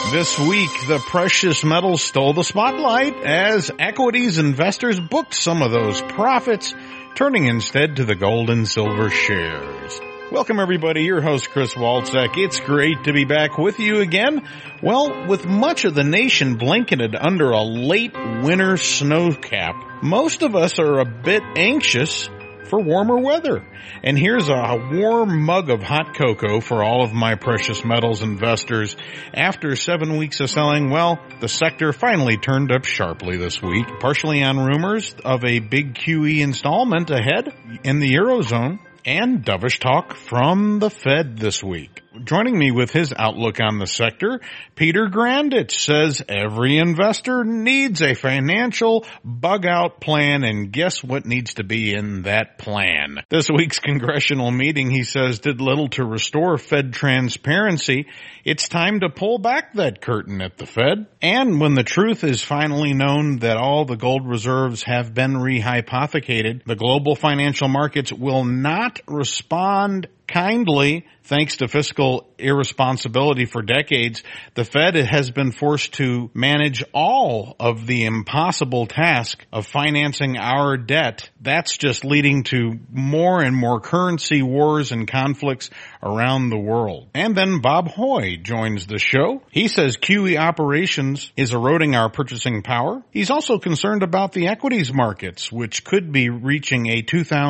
This week, the precious metals stole the spotlight as equities investors booked some of those profits, turning instead to the gold and silver shares. Welcome everybody, your host Chris Walczak. It's great to be back with you again. Well, with much of the nation blanketed under a late winter snow cap, most of us are a bit anxious for warmer weather. And here's a warm mug of hot cocoa for all of my precious metals investors. After 7 weeks of selling, well, the sector finally turned up sharply this week, partially on rumors of a big QE installment ahead in the Eurozone and dovish talk from the Fed this week. Joining me with his outlook on the sector, Peter Grandich says every investor needs a financial bug-out plan, and guess what needs to be in that plan? This week's congressional meeting, he says, did little to restore Fed transparency. It's time to pull back that curtain at the Fed. And when the truth is finally known that all the gold reserves have been rehypothecated, the global financial markets will not respond kindly. Thanks to fiscal irresponsibility for decades, the Fed has been forced to manage all of the impossible task of financing our debt. That's just leading to more and more currency wars and conflicts around the world. And then Bob Hoye joins the show. He says QE operations is eroding our purchasing power. He's also concerned about the equities markets, which could be reaching a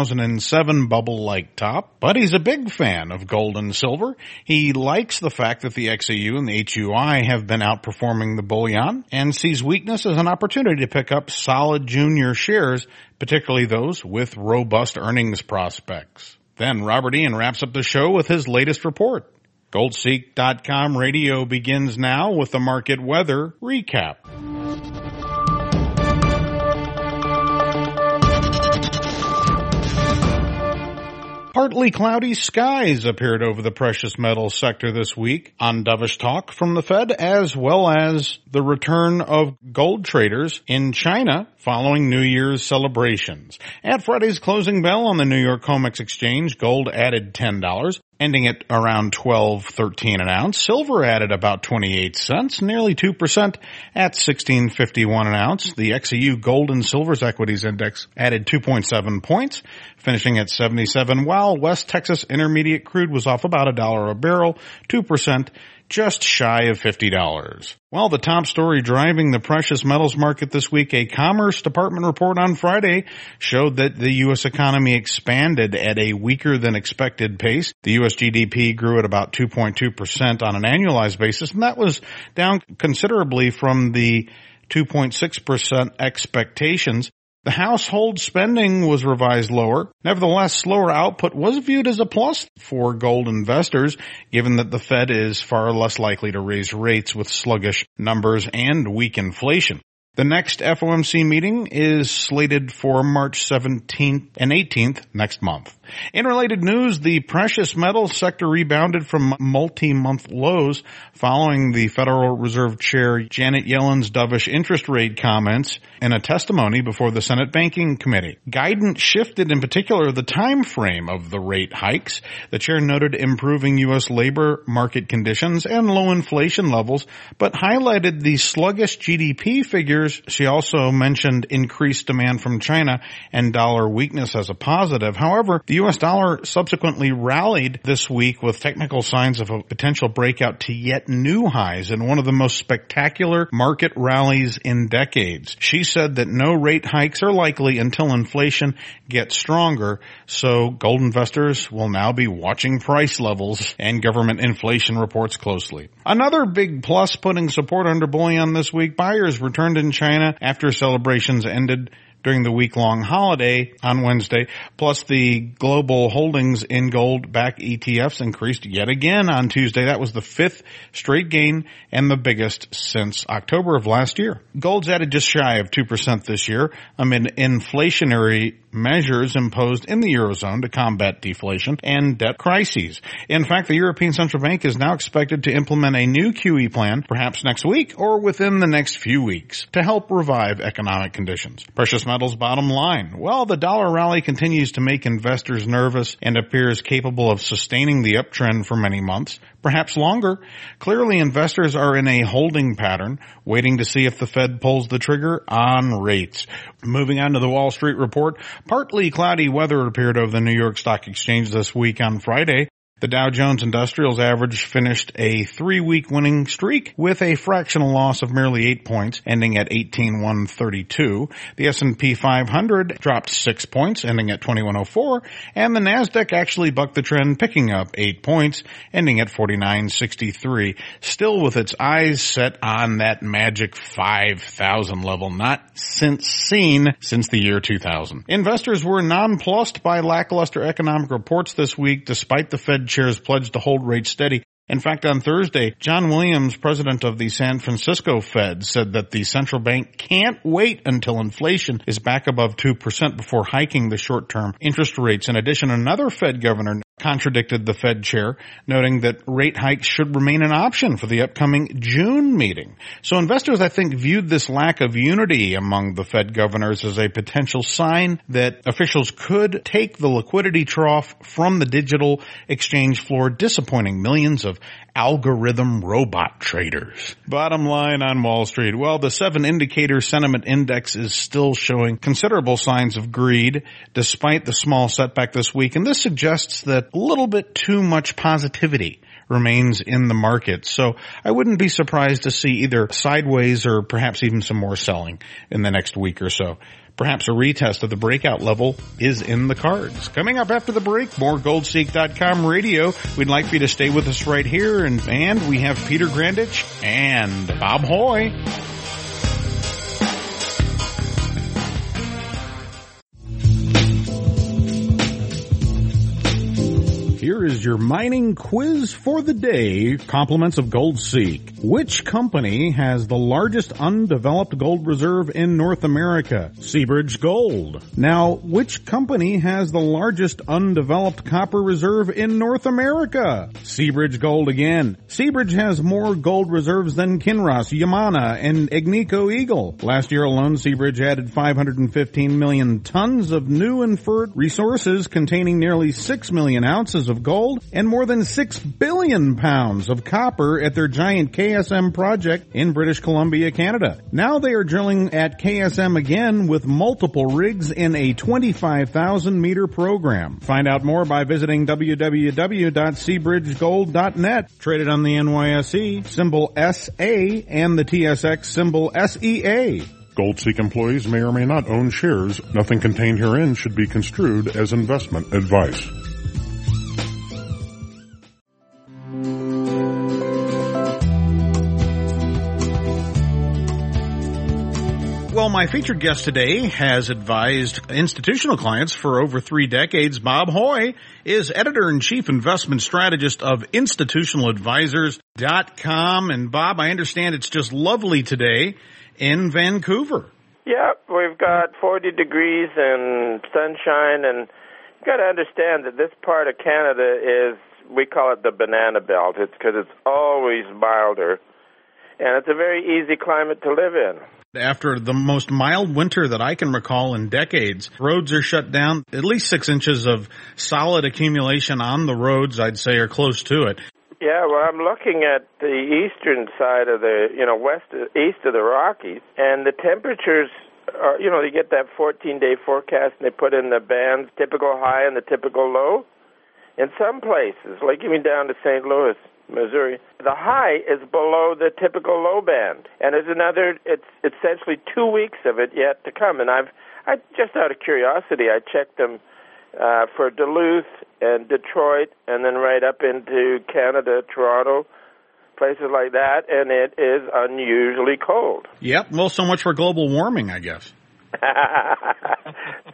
2007 bubble-like top. But he's a big fan of gold and silver. He likes the fact that the XAU and the HUI have been outperforming the bullion and sees weakness as an opportunity to pick up solid junior shares, particularly those with robust earnings prospects. Then Robert Ian wraps up the show with his latest report. GoldSeek.com radio begins now with the market weather recap. Partly cloudy skies appeared over the precious metals sector this week on dovish talk from the Fed, as well as the return of gold traders in China following New Year's celebrations. At Friday's closing bell on the New York COMEX exchange, gold added $10, ending at around $12.13 an ounce. Silver added about 28 cents, nearly 2% at $16.51 an ounce. The XAU Gold and Silver's Equities Index added 2.7 points, finishing at 77, while West Texas Intermediate Crude was off about $1 a barrel, 2%, just shy of $50. Well, the top story driving the precious metals market this week, a Commerce Department report on Friday showed that the U.S. economy expanded at a weaker than expected pace. The U.S. GDP grew at about 2.2% on an annualized basis, and that was down considerably from the 2.6% expectations. The household spending was revised lower. Nevertheless, slower output was viewed as a plus for gold investors, given that the Fed is far less likely to raise rates with sluggish numbers and weak inflation. The next FOMC meeting is slated for March 17th and 18th next month. In related news, the precious metals sector rebounded from multi-month lows following the Federal Reserve Chair Janet Yellen's dovish interest rate comments in a testimony before the Senate Banking Committee. Guidance shifted, in particular, the time frame of the rate hikes. The chair noted improving U.S. labor market conditions and low inflation levels, but highlighted the sluggish GDP figures. She also mentioned increased demand from China and dollar weakness as a positive. However, the U.S. dollar subsequently rallied this week with technical signs of a potential breakout to yet new highs in one of the most spectacular market rallies in decades. She said that no rate hikes are likely until inflation gets stronger, so gold investors will now be watching price levels and government inflation reports closely. Another big plus putting support under bullion this week, buyers returned in China after celebrations ended during the week-long holiday on Wednesday, plus the global holdings in gold-backed ETFs increased yet again on Tuesday. That was the fifth straight gain and the biggest since October of last year. Gold's added just shy of 2% this year amid inflationary measures imposed in the Eurozone to combat deflation and debt crises. In fact, the European Central Bank is now expected to implement a new QE plan, perhaps next week or within the next few weeks, to help revive economic conditions. Precious Metals bottom line. Well, the dollar rally continues to make investors nervous and appears capable of sustaining the uptrend for many months, perhaps longer. Clearly, investors are in a holding pattern, waiting to see if the Fed pulls the trigger on rates. Moving on to the Wall Street report, partly cloudy weather appeared over the New York Stock Exchange this week on Friday. The Dow Jones Industrials Average finished a 3-week winning streak with a fractional loss of merely 8 points, ending at 18,132. The S&P 500 dropped 6 points, ending at 2104, and the Nasdaq actually bucked the trend, picking up 8 points, ending at 4963. Still with its eyes set on that magic 5,000 level, not seen since the year 2000. Investors were nonplussed by lackluster economic reports this week, despite the Fed chair's pledge to hold rates steady. In fact, on Thursday, John Williams, president of the San Francisco Fed, said that the central bank can't wait until inflation is back above 2% before hiking the short-term interest rates. In addition, another Fed governor contradicted the Fed chair, noting that rate hikes should remain an option for the upcoming June meeting. So investors, I think, viewed this lack of unity among the Fed governors as a potential sign that officials could take the liquidity trough from the digital exchange floor, disappointing millions of algorithm robot traders. Bottom line on Wall Street. Well, the 7-indicator sentiment index is still showing considerable signs of greed despite the small setback this week, and this suggests that a little bit too much positivity remains in the market. So I wouldn't be surprised to see either sideways or perhaps even some more selling in the next week or so. Perhaps a retest of the breakout level is in the cards. Coming up after the break, more GoldSeek.com radio. We'd like for you to stay with us right here. And we have Peter Grandich and Bob Hoy. Here is your mining quiz for the day. Compliments of GoldSeek. Which company has the largest undeveloped gold reserve in North America? Seabridge Gold. Now, which company has the largest undeveloped copper reserve in North America? Seabridge Gold again. Seabridge has more gold reserves than Kinross, Yamana, and Agnico Eagle. Last year alone, Seabridge added 515 million tons of new inferred resources containing nearly 6 million ounces of gold and more than 6 billion pounds of copper at their giant KSM project in British Columbia, Canada. Now they are drilling at KSM again with multiple rigs in a 25,000-meter program. Find out more by visiting www.seabridgegold.net. Traded on the NYSE, symbol SA, and the TSX, symbol SEA. GoldSeek employees may or may not own shares. Nothing contained herein should be construed as investment advice. Well, my featured guest today has advised institutional clients for over 3 decades. Bob Hoy is editor-in-chief investment strategist of institutionaladvisors.com. And Bob, I understand it's just lovely today in Vancouver. Yeah, we've got 40 degrees and sunshine, and you've got to understand that this part of Canada is, we call it the banana belt. It's because it's always milder, and it's a very easy climate to live in. After the most mild winter that I can recall in decades, roads are shut down. At least 6 inches of solid accumulation on the roads, I'd say, are close to it. Yeah, well, I'm looking at the eastern side of the, east of the Rockies, and the temperatures are, you get that 14-day forecast, and they put in the bands, typical high and the typical low. In some places, like even down to St. Louis, Missouri, the high is below the typical low band, and there's it's essentially 2 weeks of it yet to come. And I just out of curiosity, I checked them for Duluth and Detroit, and then right up into Canada, Toronto, places like that, and it is unusually cold. Yep. Well, so much for global warming, I guess.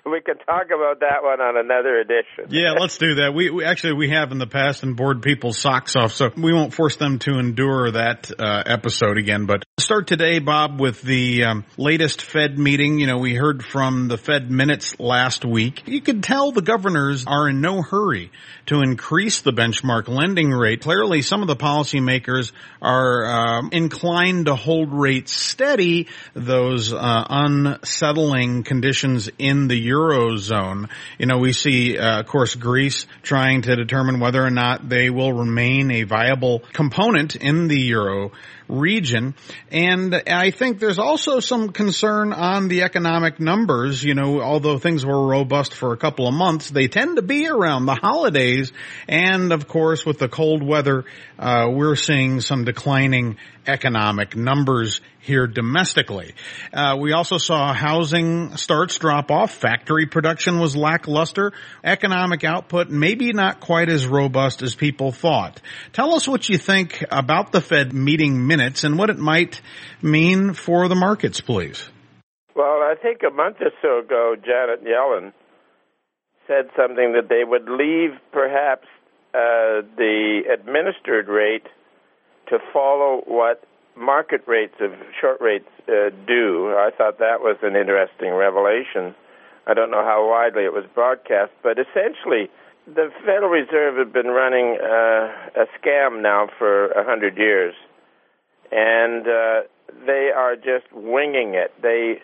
we can talk about that one on another edition. Yeah, let's do that. We have in the past and bored people's socks off, so we won't force them to endure that episode again. But start today, Bob, with the latest Fed meeting. You know, we heard from the Fed minutes last week. You could tell the governors are in no hurry to increase the benchmark lending rate. Clearly, some of the policymakers are inclined to hold rates steady. Those unsettling conditions in the Eurozone. You know, we see, of course, Greece trying to determine whether or not they will remain a viable component in the Euro region. And I think there's also some concern on the economic numbers. You know, although things were robust for a couple of months, they tend to be around the holidays. And of course, with the cold weather, we're seeing some declining economic numbers here domestically. We also saw housing starts drop off. Factory production was lackluster. Economic output maybe not quite as robust as people thought. Tell us what you think about the Fed meeting minutes and what it might mean for the markets, please. Well, I think a month or so ago, Janet Yellen said something that they would leave perhaps the administered rate to follow what market rates of short rates do. I thought that was an interesting revelation. I don't know how widely it was broadcast, but essentially the Federal Reserve had been running a scam now for 100 years, and they are just winging it.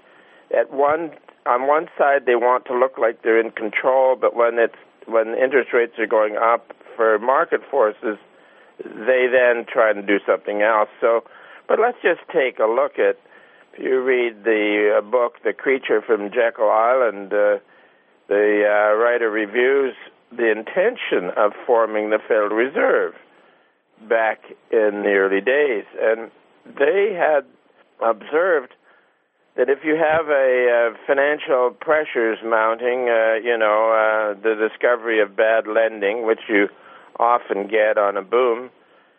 On one side, they want to look like they're in control, but when interest rates are going up for market forces, they then try to do something else. But let's just take a look at, if you read the book, The Creature from Jekyll Island, the writer reviews the intention of forming the Federal Reserve back in the early days. And they had observed that if you have a financial pressures mounting, the discovery of bad lending, which you often get on a boom,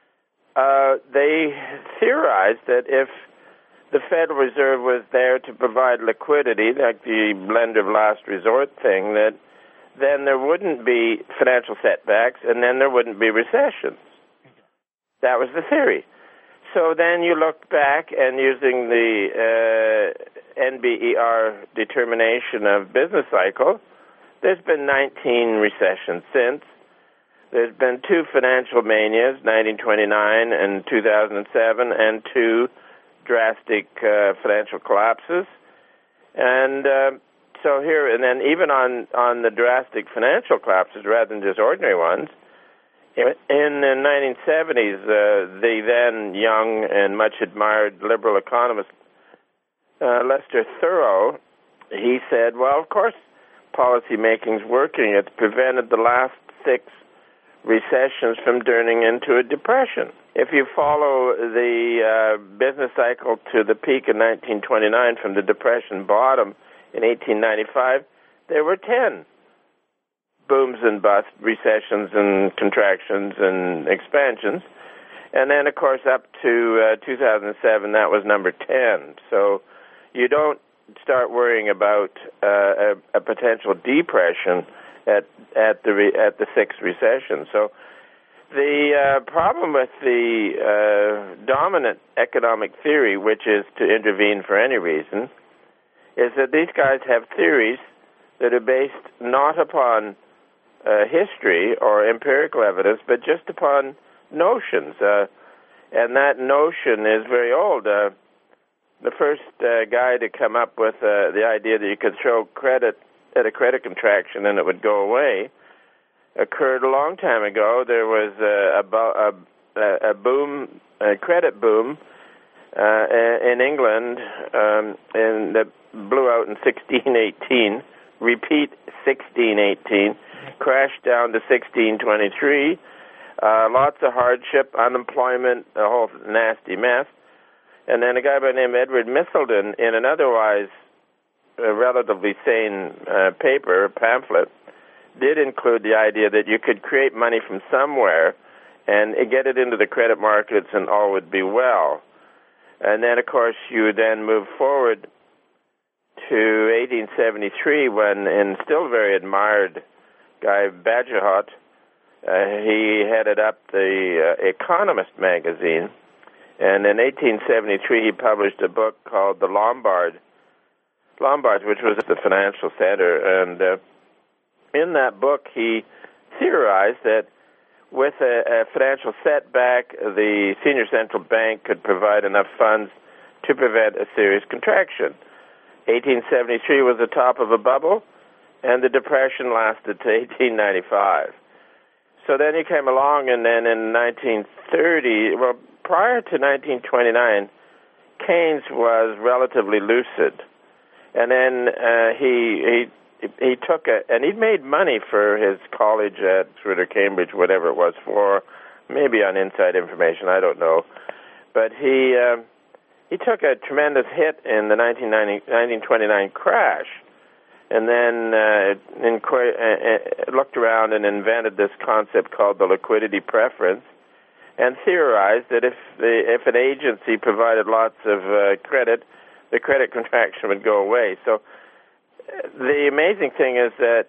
they theorized that if the Federal Reserve was there to provide liquidity, like the lender of last resort thing, that then there wouldn't be financial setbacks and then there wouldn't be recessions. That was the theory. So then you look back, and using the NBER determination of business cycle, there's been 19 recessions since. There's been 2 financial manias, 1929 and 2007, and 2 drastic financial collapses. And so here, and then even on the drastic financial collapses, rather than just ordinary ones, in the 1970s, the then young and much admired liberal economist Lester Thurow, he said, well, of course, policy making's working. It's prevented the last 6 recessions from turning into a depression. If you follow the business cycle to the peak in 1929 from the depression bottom in 1895, there were 10 booms and busts, recessions and contractions and expansions. And then, of course, up to 2007, that was number 10. So you don't start worrying about a potential depression at the 6th recession. So the problem with the dominant economic theory, which is to intervene for any reason, is that these guys have theories that are based not upon history or empirical evidence, but just upon notions. And that notion is very old. The first guy to come up with the idea that you could throw credit at a credit contraction and it would go away occurred a long time ago. There was a boom, a credit boom in England, and that blew out in 1618. Repeat 1618, crashed down to 1623. Lots of hardship, unemployment, a whole nasty mess. And then a guy by the name of Edward Misselden, in an otherwise relatively sane pamphlet, did include the idea that you could create money from somewhere and get it into the credit markets and all would be well. And then, of course, you then move forward to 1873 when, in still very admired guy Bagehot, he headed up the Economist magazine, and in 1873 he published a book called The Lombards, which was the financial center, and in that book he theorized that with a financial setback, the senior central bank could provide enough funds to prevent a serious contraction. 1873 was the top of a bubble, and the Depression lasted to 1895. So then he came along, and then in 1930, well, prior to 1929, Keynes was relatively lucid. And then he took and he'd made money for his college at Oxford or Cambridge, whatever it was for, maybe on inside information, I don't know. But he took a tremendous hit in the 1929 crash, and then looked around and invented this concept called the liquidity preference, and theorized that if an agency provided lots of credit, the credit contraction would go away. So the amazing thing is that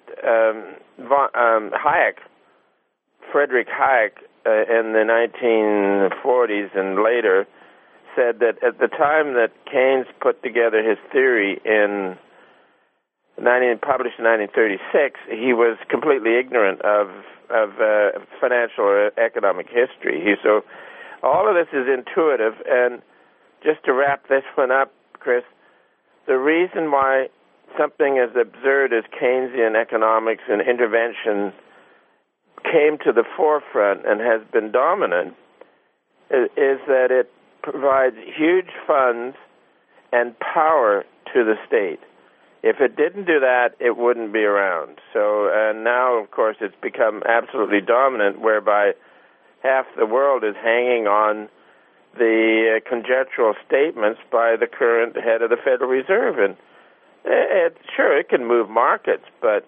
Friedrich Hayek, in the 1940s and later, said that at the time that Keynes put together his theory published in 1936, he was completely ignorant of financial or economic history. So all of this is intuitive, and just to wrap this one up, Chris, the reason why something as absurd as Keynesian economics and intervention came to the forefront and has been dominant is that it provides huge funds and power to the state. If it didn't do that, it wouldn't be around. So, and now, of course, it's become absolutely dominant, whereby half the world is hanging on the conjectural statements by the current head of the Federal Reserve. And sure, it can move markets, but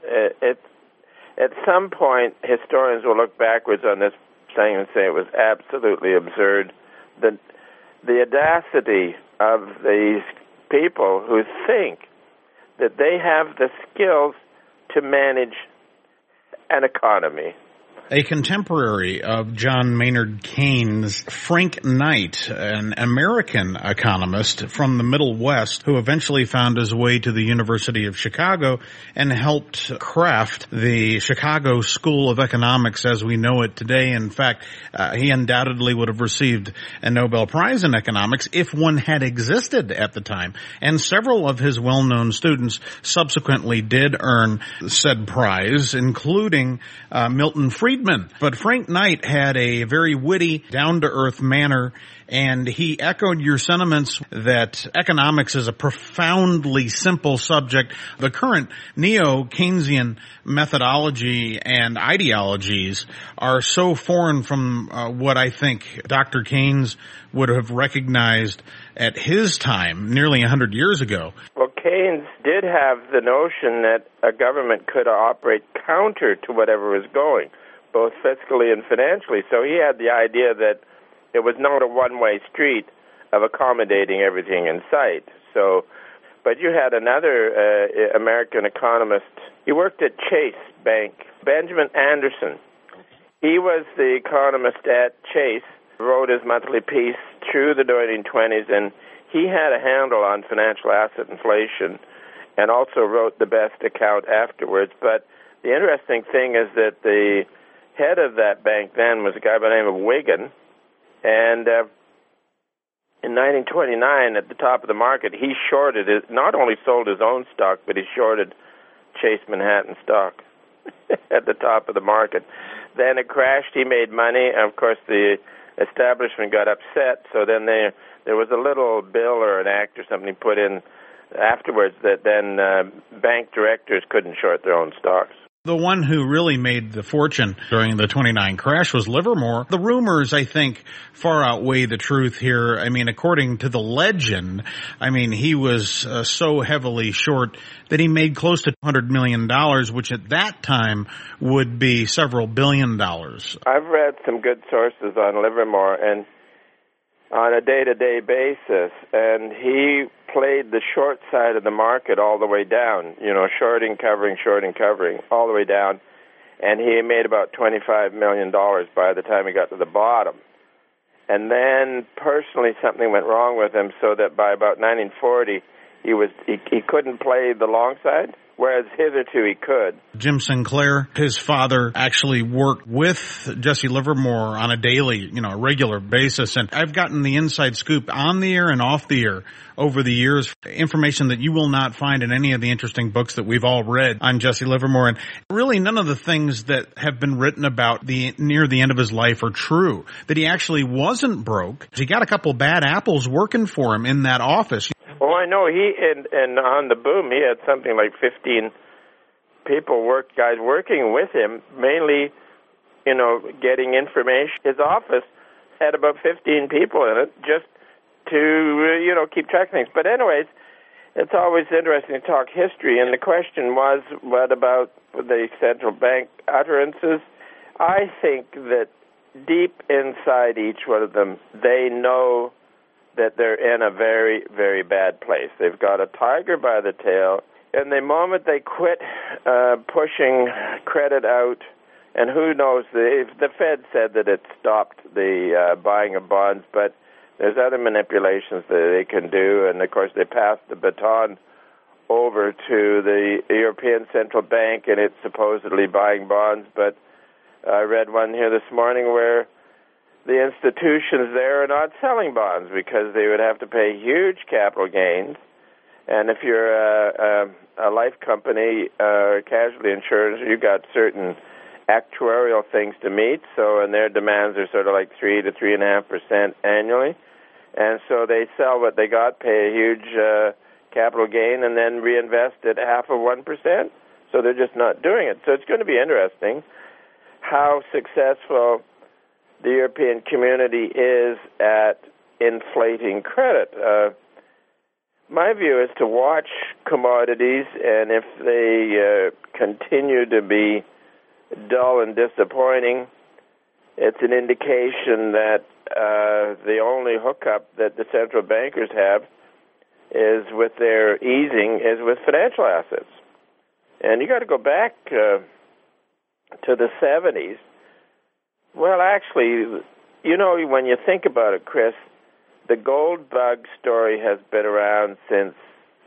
at some point, historians will look backwards on this thing and say it was absolutely absurd. The audacity of these people who think that they have the skills to manage an economy. A contemporary of John Maynard Keynes, Frank Knight, an American economist from the Middle West who eventually found his way to the University of Chicago and helped craft the Chicago School of Economics as we know it today. In fact, he undoubtedly would have received a Nobel Prize in economics if one had existed at the time. And several of his well-known students subsequently did earn said prize, including Milton Friedman. But Frank Knight had a very witty, down-to-earth manner, and he echoed your sentiments that economics is a profoundly simple subject. The current neo-Keynesian methodology and ideologies are so foreign from what I think Dr. Keynes would have recognized at his time, nearly 100 years ago. Well, Keynes did have the notion that a government could operate counter to whatever was going, both fiscally and financially. So he had the idea that it was not a one-way street of accommodating everything in sight. So, but you had another American economist. He worked at Chase Bank, Benjamin Anderson. He was the economist at Chase, wrote his monthly piece through the 1920s, and he had a handle on financial asset inflation and also wrote the best account afterwards. But the interesting thing is that the head of that bank then was a guy by the name of Wigan, and in 1929, at the top of the market, he shorted it, not only sold his own stock, but he shorted Chase Manhattan stock at the top of the market. Then it crashed, he made money, and of course the establishment got upset, so then there was a little bill or an act or something put in afterwards that then bank directors couldn't short their own stocks. The one who really made the fortune during the 29 crash was Livermore. The rumors, I think, far outweigh the truth here. I mean, according to the legend, he was so heavily short that he made close to $200 million, which at that time would be several $billion. I've read some good sources on Livermore, and on a day-to-day basis, and he played the short side of the market all the way down, shorting, covering, all the way down, and he made about $25 million by the time he got to the bottom. And then, personally, something went wrong with him, so that by about 1940, he couldn't play the long side, whereas hitherto he could. Jim Sinclair, his father, actually worked with Jesse Livermore on a daily, a regular basis. And I've gotten the inside scoop on the air and off the air over the years, information that you will not find in any of the interesting books that we've all read on Jesse Livermore. And really none of the things that have been written about near the end of his life are true. That he actually wasn't broke. He got a couple bad apples working for him in that office. Oh, I know. He and on the boom, he had something like 15 guys working with him, mainly, getting information. His office had about 15 people in it, just to, keep track of things. But anyways, it's always interesting to talk history, and the question was, what about the central bank utterances? I think that deep inside each one of them, they know that they're in a very, very bad place. They've got a tiger by the tail, and the moment they quit pushing credit out, and who knows, the Fed said that it stopped the buying of bonds, but there's other manipulations that they can do, and of course they passed the baton over to the European Central Bank, and it's supposedly buying bonds, but I read one here this morning where the institutions there are not selling bonds because they would have to pay huge capital gains. And if you're a life company or casualty insurance, you've got certain actuarial things to meet. And their demands are sort of like 3 to 3.5% annually. And so they sell what they got, pay a huge capital gain, and then reinvest at 0.5%. So they're just not doing it. So it's going to be interesting how successful the European community is at inflating credit. My view is to watch commodities, and if they continue to be dull and disappointing, it's an indication that the only hookup that the central bankers have is with their easing is with financial assets. And you got to go back to the 70s. Well, actually, when you think about it, Chris, the gold bug story has been around since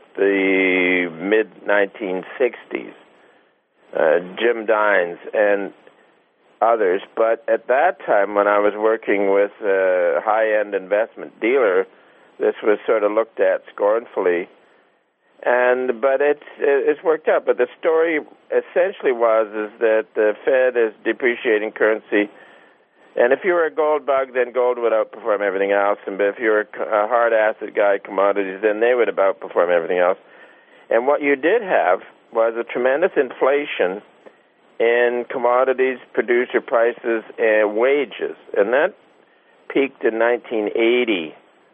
the mid-1960s. Jim Dines and others. But at that time, when I was working with a high-end investment dealer, this was sort of looked at scornfully. But it's worked out. But the story essentially is that the Fed is depreciating currency. And if you were a gold bug, then gold would outperform everything else. And if you were a hard asset guy, commodities, then they would outperform everything else. And what you did have was a tremendous inflation in commodities, producer prices, and wages. And that peaked in 1980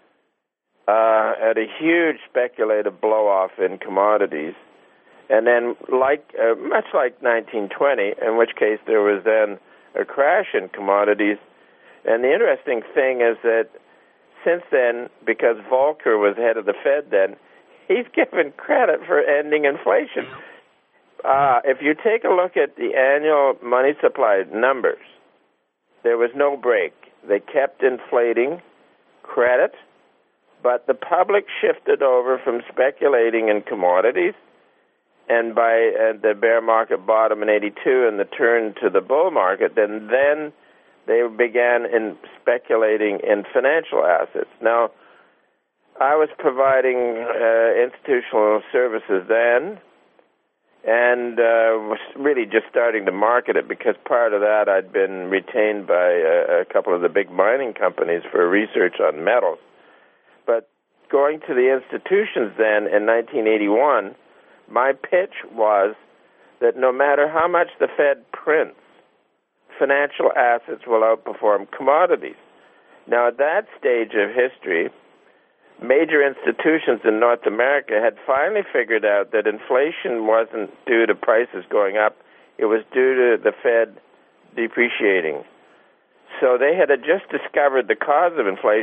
at a huge speculative blow-off in commodities. And then, much like 1920, in which case there was then a crash in commodities. And the interesting thing is that since then, because Volcker was head of the Fed then, he's given credit for ending inflation. If you take a look at the annual money supply numbers, there was no break. They kept inflating credit, but the public shifted over from speculating in commodities, and by the bear market bottom in 82 and the turn to the bull market, then they began in speculating in financial assets. Now, I was providing institutional services then, and was really just starting to market it because part of that I'd been retained by a couple of the big mining companies for research on metals. But going to the institutions then in 1981, my pitch was that no matter how much the Fed prints, financial assets will outperform commodities. Now, at that stage of history, major institutions in North America had finally figured out that inflation wasn't due to prices going up, it was due to the Fed depreciating. So they had just discovered the cause of inflation,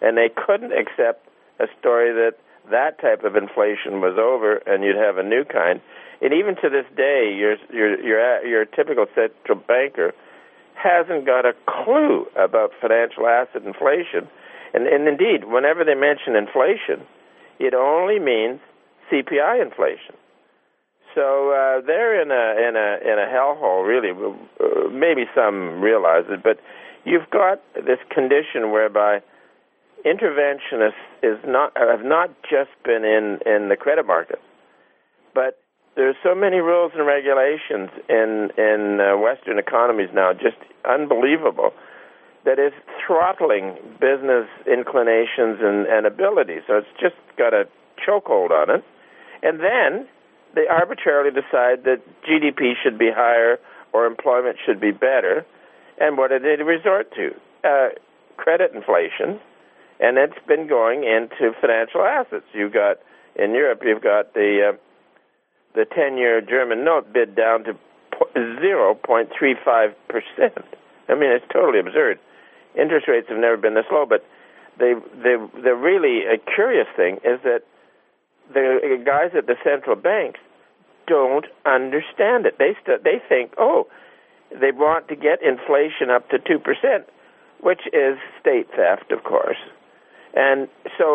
and they couldn't accept a story that that type of inflation was over and you'd have a new kind. And even to this day, your typical central banker hasn't got a clue about financial asset inflation. And indeed, whenever they mention inflation, it only means CPI inflation. So they're in a hellhole, really. Maybe some realize it, but you've got this condition whereby interventionists have not just been in the credit market, but there's so many rules and regulations in Western economies now, just unbelievable, that is throttling business inclinations and abilities. So it's just got a chokehold on it. And then they arbitrarily decide that GDP should be higher or employment should be better. And what do they resort to? Credit inflation. And it's been going into financial assets. In Europe, you've got the 10-year German note bid down to 0.35%. I mean, it's totally absurd. Interest rates have never been this low, but the really curious thing is that the guys at the central banks don't understand it. They think, they want to get inflation up to 2%, which is state theft, of course. And so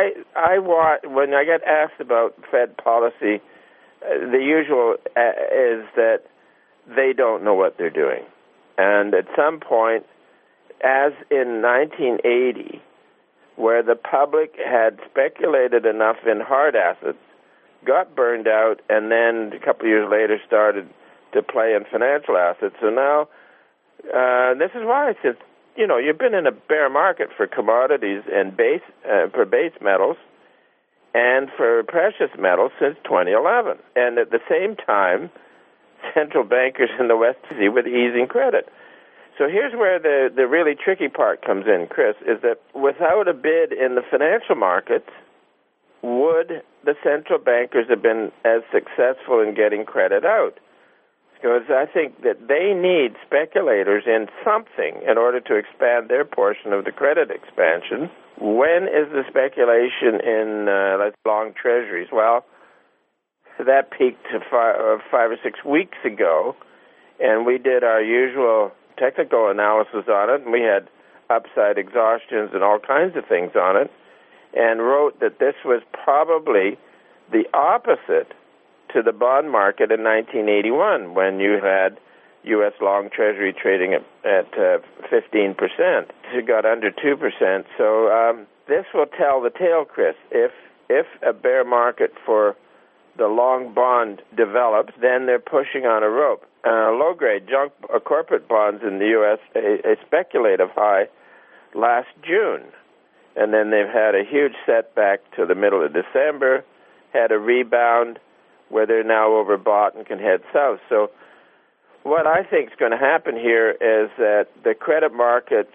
when I get asked about Fed policy, the usual is that they don't know what they're doing. And at some point, as in 1980, where the public had speculated enough in hard assets, got burned out, and then a couple of years later started to play in financial assets. So now, this is why I said, you've been in a bear market for commodities and for base metals and for precious metals since 2011. And at the same time, central bankers in the West with easing credit. So here's where the really tricky part comes in, Chris, is that without a bid in the financial markets, would the central bankers have been as successful in getting credit out? Because I think that they need speculators in something in order to expand their portion of the credit expansion. When is the speculation in long treasuries? Well, that peaked to 5 or 6 weeks ago, and we did our usual technical analysis on it, and we had upside exhaustions and all kinds of things on it, and wrote that this was probably the opposite to the bond market in 1981, when you had U.S. long Treasury trading at 15%. It got under 2%. So this will tell the tale, Chris. If a bear market for the long bond develops, then they're pushing on a rope. Low-grade junk corporate bonds in the U.S., a speculative high last June. And then they've had a huge setback to the middle of December, had a rebound where they're now overbought and can head south. So what I think is going to happen here is that the credit markets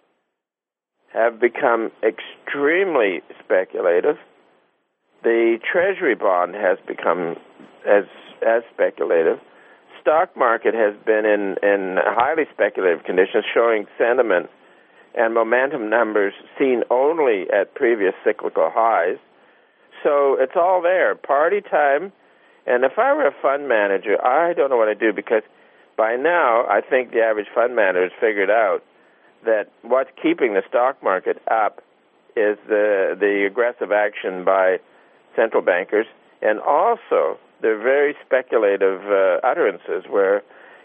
have become extremely speculative. The Treasury bond has become as speculative. Stock market has been in highly speculative conditions, showing sentiment and momentum numbers seen only at previous cyclical highs. So it's all there, party time. And if I were a fund manager, I don't know what I'd do, because by now I think the average fund manager has figured out that what's keeping the stock market up is the aggressive action by central bankers, and also the very speculative utterances where,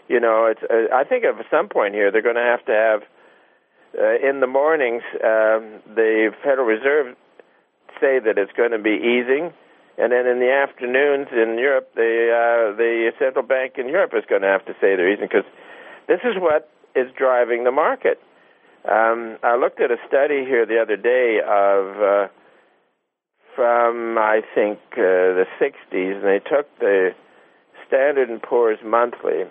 I think at some point here they're going to have in the mornings, the Federal Reserve say that it's going to be easing, and then in the afternoons in Europe, the central bank in Europe is going to have to say they're easing, because this is what is driving the market. I looked at a study here the other day from, I think, the 60s, and they took the Standard & Poor's monthly,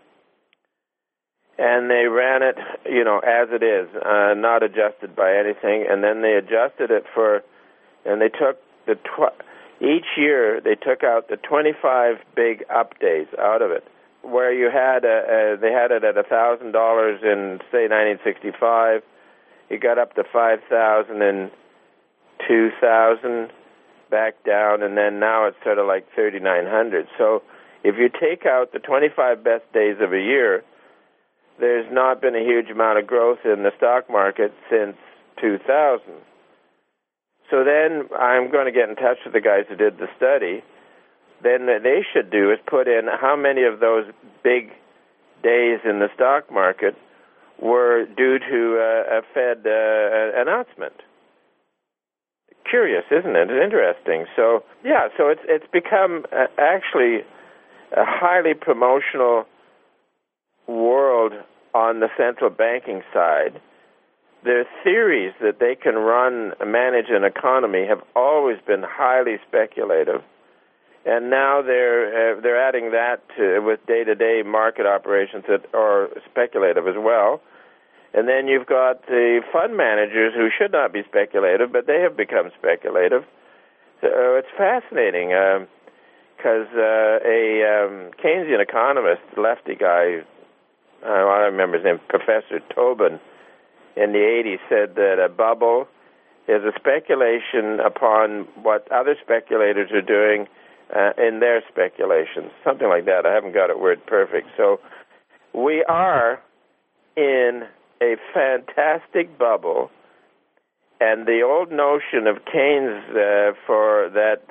and they ran it, as it is, not adjusted by anything, and then they adjusted it and they took each year they took out the 25 big up days out of it, where you had they had it at $1,000 in, say, 1965. It got up to 5,000 in 2000, back down, and then now it's sort of like 3,900. So if you take out the 25 best days of a year, there's not been a huge amount of growth in the stock market since 2000. So then I'm going to get in touch with the guys who did the study. Then they should do is put in how many of those big days in the stock market were due to a Fed announcement. Curious, isn't it? It's interesting. So, yeah, so it's become actually a highly promotional world on the central banking side. Their theories that they can manage an economy have always been highly speculative, and now they're adding that with day-to-day market operations that are speculative as well. And then you've got the fund managers who should not be speculative, but they have become speculative. So it's fascinating because a Keynesian economist, lefty guy, I remember his name, Professor Tobin, in the 80s said that a bubble is a speculation upon what other speculators are doing in their speculations, something like that. I haven't got it word perfect. So we are in a fantastic bubble, and the old notion of Keynes that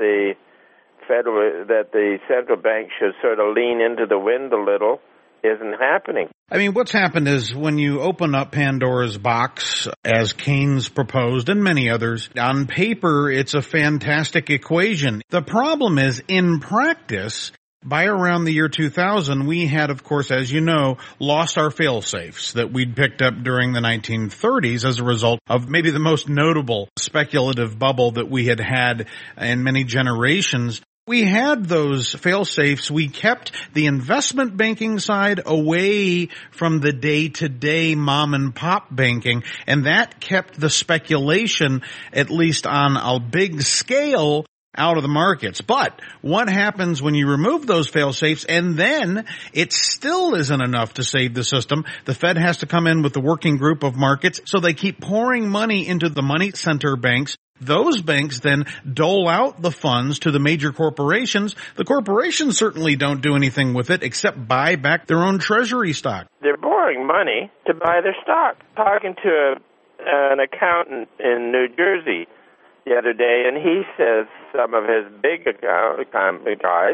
the central bank should sort of lean into the wind a little isn't happening. I mean, what's happened is when you open up Pandora's box, as Keynes proposed and many others, on paper, it's a fantastic equation. The problem is, in practice, by around the year 2000, we had, of course, as you know, lost our fail-safes that we'd picked up during the 1930s as a result of maybe the most notable speculative bubble that we had had in many generations. We had those fail-safes. We kept the investment banking side away from the day-to-day mom-and-pop banking, and that kept the speculation, at least on a big scale, out of the markets. But what happens when you remove those fail-safes and then it still isn't enough to save the system? The Fed has to come in with the working group of markets, so they keep pouring money into the money center banks. Those banks then dole out the funds to the major corporations. The corporations certainly don't do anything with it except buy back their own treasury stock. They're borrowing money to buy their stock. Talking to an accountant in New Jersey the other day, and he says some of his big guys,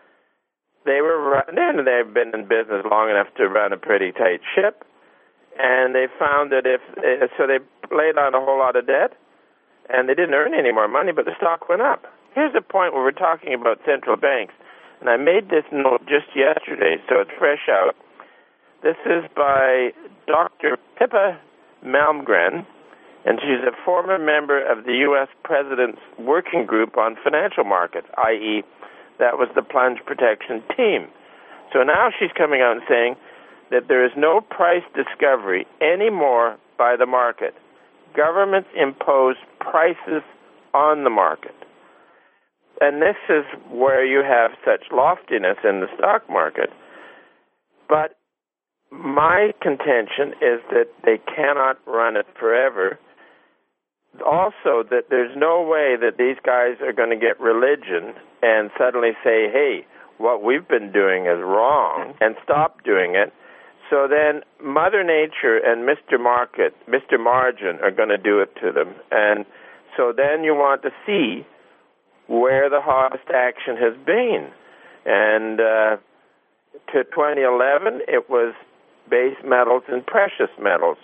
they've been in business long enough to run a pretty tight ship, and they found that so they laid on a whole lot of debt, and they didn't earn any more money, but the stock went up. Here's the point where we're talking about central banks, and I made this note just yesterday, so it's fresh out. This is by Dr. Pippa Malmgren, and she's a former member of the U.S. President's Working Group on Financial Markets, i.e., that was the plunge protection team. So now she's coming out and saying that there is no price discovery anymore by the market. Governments impose prices on the market. And this is where you have such loftiness in the stock market. But my contention is that they cannot run it forever. Also, that there's no way that these guys are going to get religion and suddenly say, hey, what we've been doing is wrong, and stop doing it. So then Mother Nature and Mr. Market, Mr. Margin are going to do it to them. And so then you want to see where the hardest action has been. And to 2011, it was base metals and precious metals.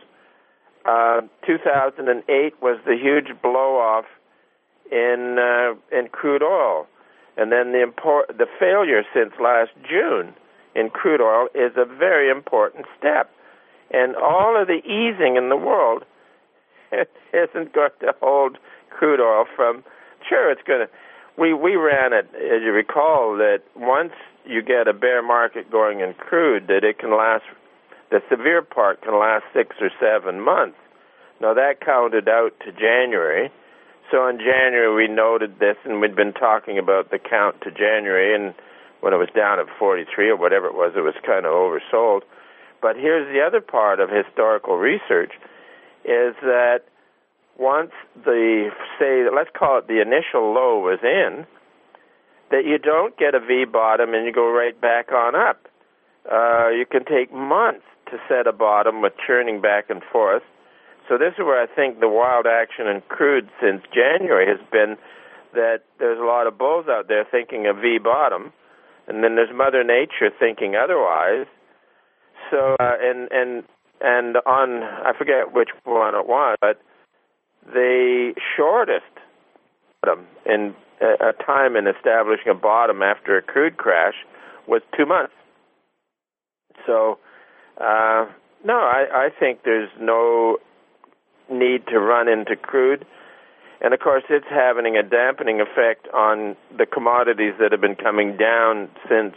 2008 was the huge blow-off in crude oil. And then the failure since last June in crude oil is a very important step. And all of the easing in the world isn't going to hold crude oil from... Sure, it's going to... We ran it, as you recall, that once you get a bear market going in crude, that it can last... The severe part can last 6 or 7 months. Now, that counted out to January. So in January, we noted this, and we'd been talking about the count to January, and when it was down at 43 or whatever it was kind of oversold. But here's the other part of historical research, is that once let's call it the initial low was in, that you don't get a V bottom and you go right back on up. You can take months to set a bottom with churning back and forth. So this is where I think the wild action in crude since January has been that there's a lot of bulls out there thinking a V bottom, and then there's Mother Nature thinking otherwise. So and on, I forget which one it was, but the shortest bottom in a time in establishing a bottom after a crude crash was 2 months. So, no, I think there's no need to run into crude. And, of course, it's having a dampening effect on the commodities that have been coming down since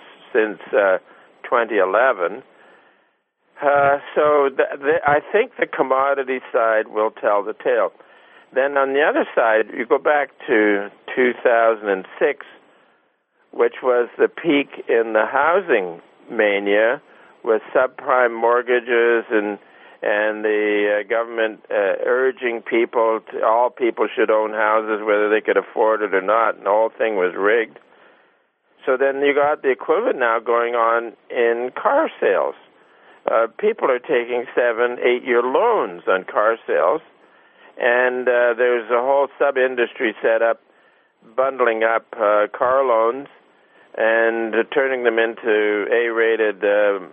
2011. So I think the commodity side will tell the tale. Then on the other side, you go back to 2006, which was the peak in the housing mania with subprime mortgages and the government urging all people should own houses whether they could afford it or not, and the whole thing was rigged. So then you got the equivalent now going on in car sales. People are taking 7-8-year loans on car sales, and there's a whole sub-industry set up bundling up car loans and turning them into A-rated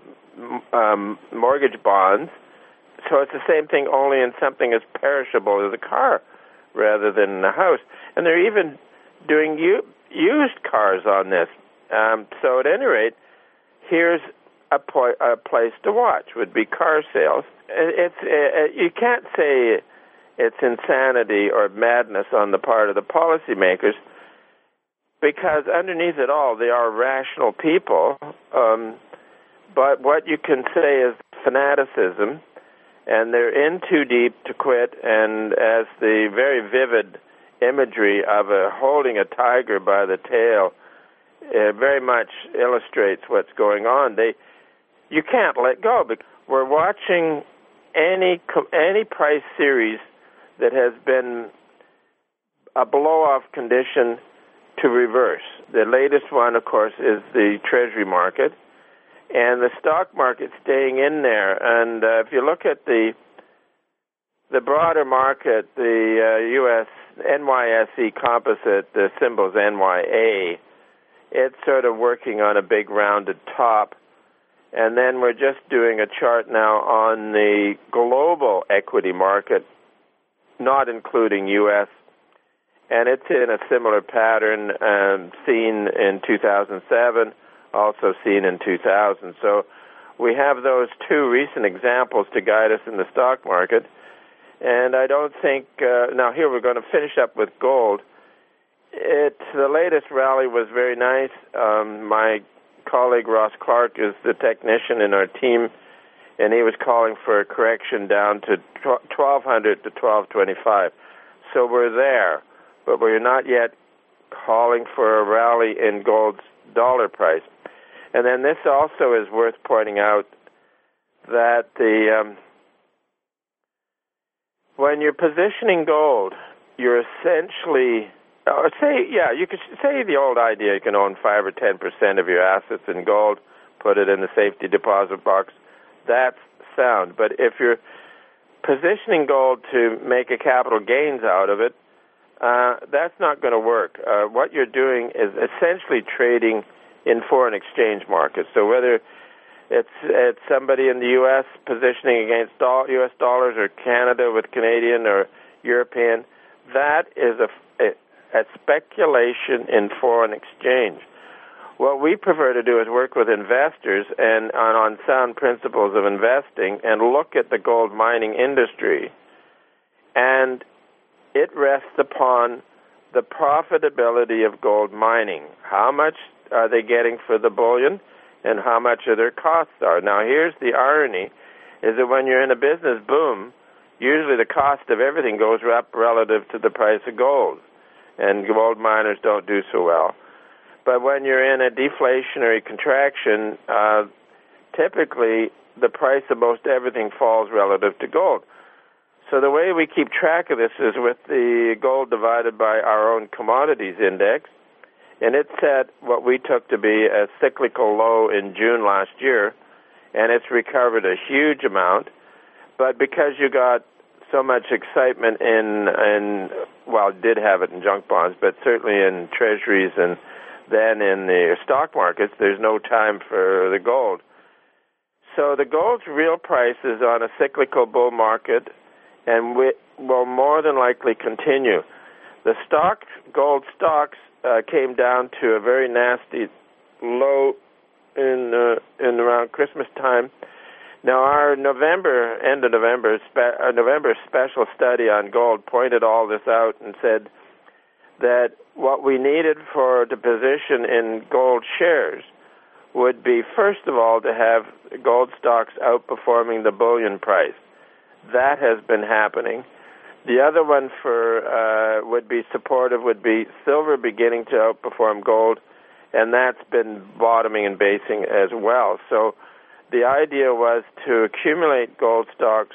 mortgage bonds. So it's the same thing, only in something as perishable as a car rather than a house. And they're even doing used cars on this. So at any rate, here's a place to watch, would be car sales. You can't say it's insanity or madness on the part of the policymakers, because underneath it all, they are rational people. But what you can say is fanaticism, and they're in too deep to quit. And as the very vivid imagery of holding a tiger by the tail very much illustrates what's going on, you can't let go. We're watching any price series that has been a blow-off condition to reverse. The latest one, of course, is the Treasury market, and the stock market staying in there. And if you look at the broader market, the U.S. NYSE composite, the symbol's NYA, it's sort of working on a big rounded top. And then we're just doing a chart now on the global equity market, not including U.S., and it's in a similar pattern seen in 2007, also seen in 2000. So we have those two recent examples to guide us in the stock market. And I don't think, now here we're going to finish up with gold. The latest rally was very nice. My colleague Ross Clark is the technician in our team, and he was calling for a correction down to 1,200 to 1,225. So we're there, but we're not yet calling for a rally in gold's dollar price. And then this also is worth pointing out that when you're positioning gold, you're essentially, you could say the old idea, you can own 5 or 10% of your assets in gold, put it in the safety deposit box. That's sound. But if you're positioning gold to make a capital gains out of it, that's not going to work. What you're doing is essentially trading in foreign exchange markets. So whether it's somebody in the U.S. positioning against U.S. dollars, or Canada with Canadian or European, that is a speculation in foreign exchange. What we prefer to do is work with investors and on sound principles of investing and look at the gold mining industry, and it rests upon the profitability of gold mining. How much are they getting for the bullion, and how much of their costs are? Now, here's the irony, is that when you're in a business boom, usually the cost of everything goes up relative to the price of gold, and gold miners don't do so well. But when you're in a deflationary contraction, typically the price of most everything falls relative to gold. So the way we keep track of this is with the gold divided by our own commodities index, and it set what we took to be a cyclical low in June last year, and it's recovered a huge amount. But because you got so much excitement well, did have it in junk bonds, but certainly in treasuries and then in the stock markets, there's no time for the gold. So the gold's real price is on a cyclical bull market and will more than likely continue. The gold stocks came down to a very nasty low in around Christmas time. Now, our November special study on gold pointed all this out and said that what we needed for the position in gold shares would be, first of all, to have gold stocks outperforming the bullion price. That has been happening. The other one would be supportive would be silver beginning to outperform gold, and that's been bottoming and basing as well. So the idea was to accumulate gold stocks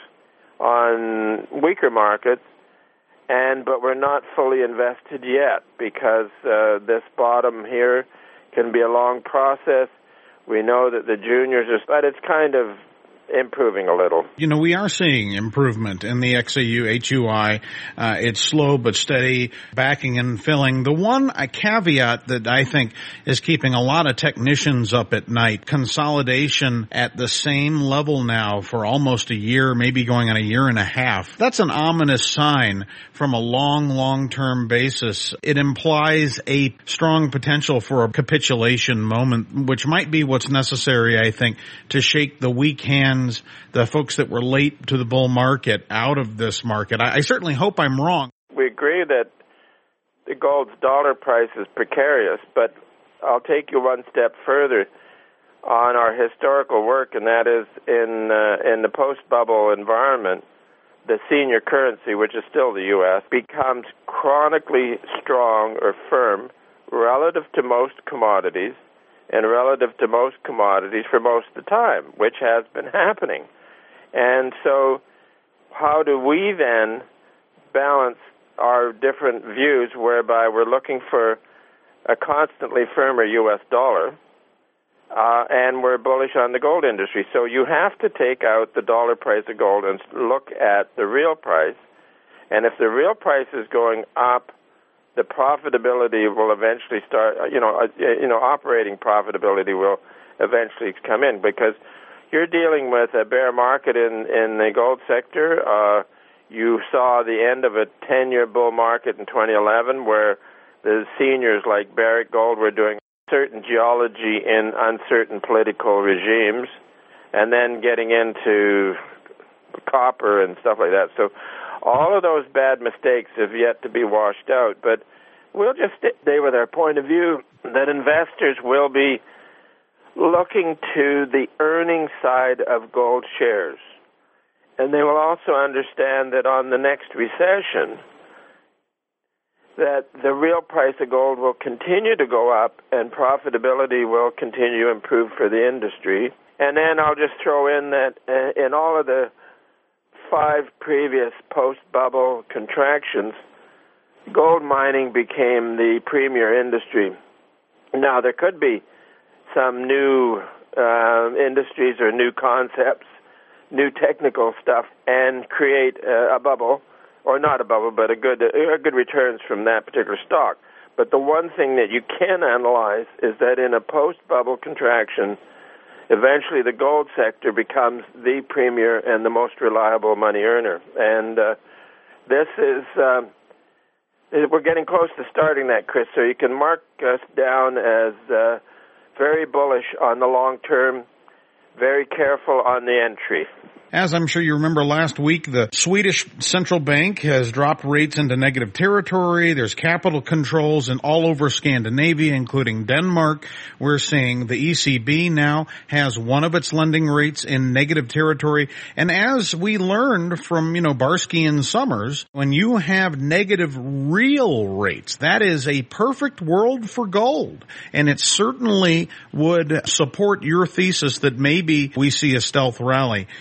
on weaker markets, but we're not fully invested yet because this bottom here can be a long process. We know that the juniors but it's kind of improving a little. You know, we are seeing improvement in the XAU, HUI. It's slow but steady, backing and filling. The one caveat that I think is keeping a lot of technicians up at night, consolidation at the same level now for almost a year, maybe going on a year and a half. That's an ominous sign from a long-term basis. It implies a strong potential for a capitulation moment, which might be what's necessary, I think, to shake the weak hands, the folks that were late to the bull market, out of this market. I certainly hope I'm wrong. We agree that the gold's dollar price is precarious, but I'll take you one step further on our historical work, and that is in the post-bubble environment, the senior currency, which is still the U.S., becomes chronically strong or firm relative to most commodities, and relative to most commodities for most of the time, which has been happening. And so how do we then balance our different views whereby we're looking for a constantly firmer U.S. dollar and we're bullish on the gold industry? So you have to take out the dollar price of gold and look at the real price. And if the real price is going up, the profitability will eventually start, operating profitability will eventually come in, because you're dealing with a bear market in the gold sector. You saw the end of a 10-year bull market in 2011 where the seniors like Barrick Gold were doing certain geology in uncertain political regimes and then getting into copper and stuff like that. So all of those bad mistakes have yet to be washed out, but we'll just stay with our point of view that investors will be looking to the earning side of gold shares. And they will also understand that on the next recession, that the real price of gold will continue to go up and profitability will continue to improve for the industry. And then I'll just throw in that in all of the 5 previous post-bubble contractions, gold mining became the premier industry. Now, there could be some new industries or new concepts, new technical stuff, and create a bubble, or not a bubble, but a good returns from that particular stock. But the one thing that you can analyze is that in a post-bubble contraction, eventually the gold sector becomes the premier and the most reliable money earner. And this is, we're getting close to starting that, Chris, so you can mark us down as very bullish on the long term, very careful on the entry. As I'm sure you remember last week, the Swedish central bank has dropped rates into negative territory. There's capital controls in all over Scandinavia, including Denmark. We're seeing the ECB now has one of its lending rates in negative territory. And as we learned from, Barsky and Summers, when you have negative real rates, that is a perfect world for gold. And it certainly would support your thesis that maybe we see a stealth rally in the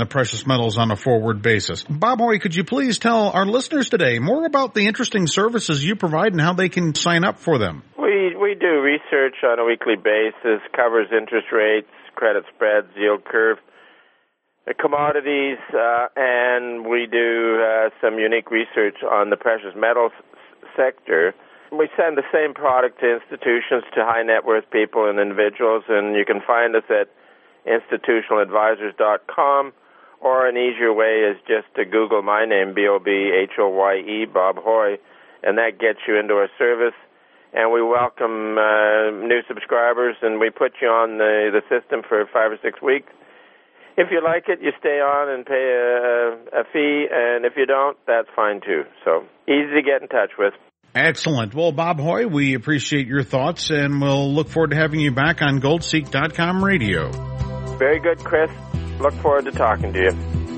the precious metals on a forward basis. Bob Hoye, could you please tell our listeners today more about the interesting services you provide and how they can sign up for them? We do research on a weekly basis, covers interest rates, credit spreads, yield curve, commodities, and we do some unique research on the precious metals sector. We send the same product to institutions, to high net worth people and individuals, and you can find us at institutionaladvisors.com, or an easier way is just to Google my name, B-O-B-H-O-Y-E, Bob Hoye, and that gets you into our service. And we welcome new subscribers, and we put you on the system for 5 or 6 weeks. If you like it, you stay on and pay a fee, and if you don't, that's fine too. So easy to get in touch with. Excellent. Well, Bob Hoye, we appreciate your thoughts, and we'll look forward to having you back on GoldSeek.com radio. Very good, Chris. Look forward to talking to you.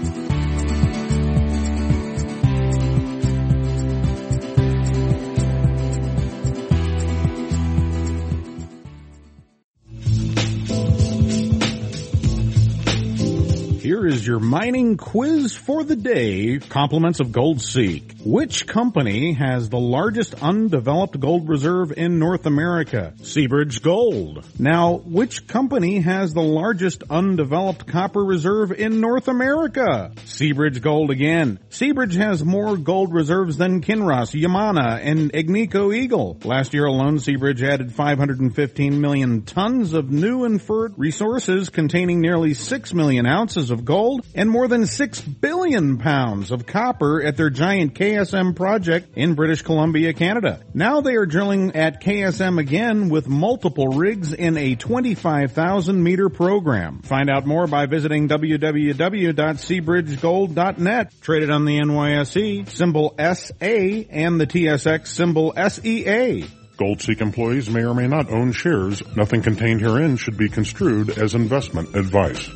Here is your mining quiz for the day, compliments of GoldSeek. Which company has the largest undeveloped gold reserve in North America? Seabridge Gold. Now, which company has the largest undeveloped copper reserve in North America? Seabridge Gold again. Seabridge has more gold reserves than Kinross, Yamana, and Agnico Eagle. Last year alone, Seabridge added 515 million tons of new inferred resources containing nearly 6 million ounces of gold and more than 6 billion pounds of copper at their giant KSM project in British Columbia, Canada. Now they are drilling at KSM again with multiple rigs in a 25,000-meter program. Find out more by visiting www.seabridgegold.net. Traded on the NYSE, symbol SA, and the TSX, symbol SEA. GoldSeek employees may or may not own shares. Nothing contained herein should be construed as investment advice.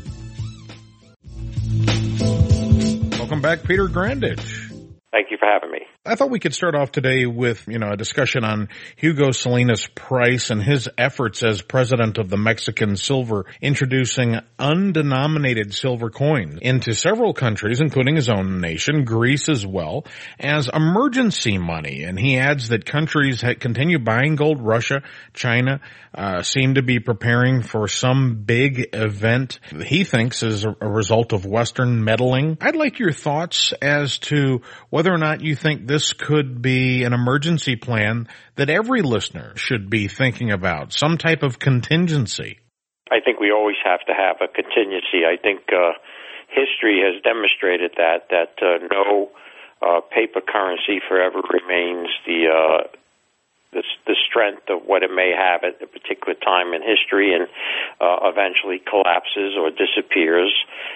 Welcome back, Peter Grandich. Thank you for having me. I thought we could start off today with, a discussion on Hugo Salinas Price and his efforts as president of the Mexican Silver, introducing undenominated silver coins into several countries, including his own nation, Greece as well, as emergency money. And he adds that countries continue buying gold. Russia, China, seem to be preparing for some big event he thinks is a result of Western meddling. I'd like your thoughts as to whether or not you think this could be an emergency plan that every listener should be thinking about, some type of contingency. I think we always have to have a contingency. I think history has demonstrated that no paper currency forever remains the strength of what it may have at a particular time in history, and eventually collapses or disappears.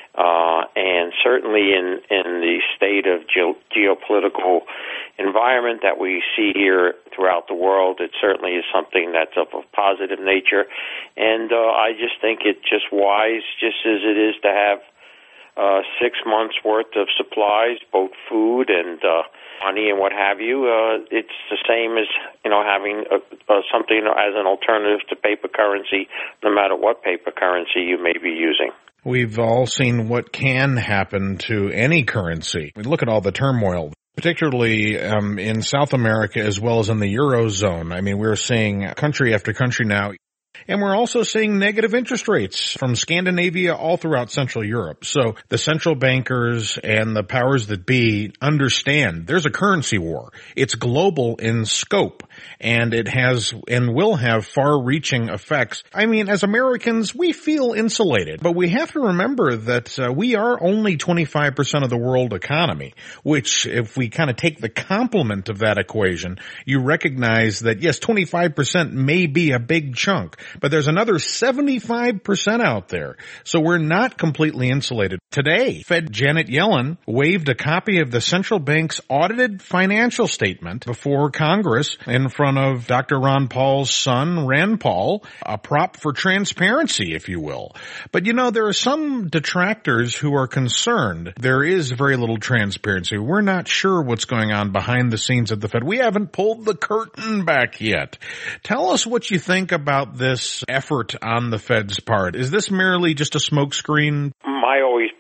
And certainly in the state of geopolitical environment that we see here throughout the world, it certainly is something that's of a positive nature. And I just think it's just wise, just as it is to have 6 months worth of supplies, both food and money and what have you. It's the same as having something as an alternative to paper currency, no matter what paper currency you may be using. We've all seen what can happen to any currency. We look at all the turmoil, particularly in South America as well as in the Eurozone. I mean, we're seeing country after country now. And we're also seeing negative interest rates from Scandinavia all throughout Central Europe. So the central bankers and the powers that be understand there's a currency war. It's global in scope, and it has and will have far-reaching effects. I mean, as Americans, we feel insulated, but we have to remember that we are only 25% of the world economy, which if we kind of take the complement of that equation, you recognize that, yes, 25% may be a big chunk, but there's another 75% out there. So we're not completely insulated. Today, Fed Janet Yellen waved a copy of the central bank's audited financial statement before Congress in front of Dr. Ron Paul's son, Rand Paul, a prop for transparency, if you will. But there are some detractors who are concerned there is very little transparency. We're not sure what's going on behind the scenes at the Fed. We haven't pulled the curtain back yet. Tell us what you think about this effort on the Fed's part. Is this merely just a smokescreen? My always belief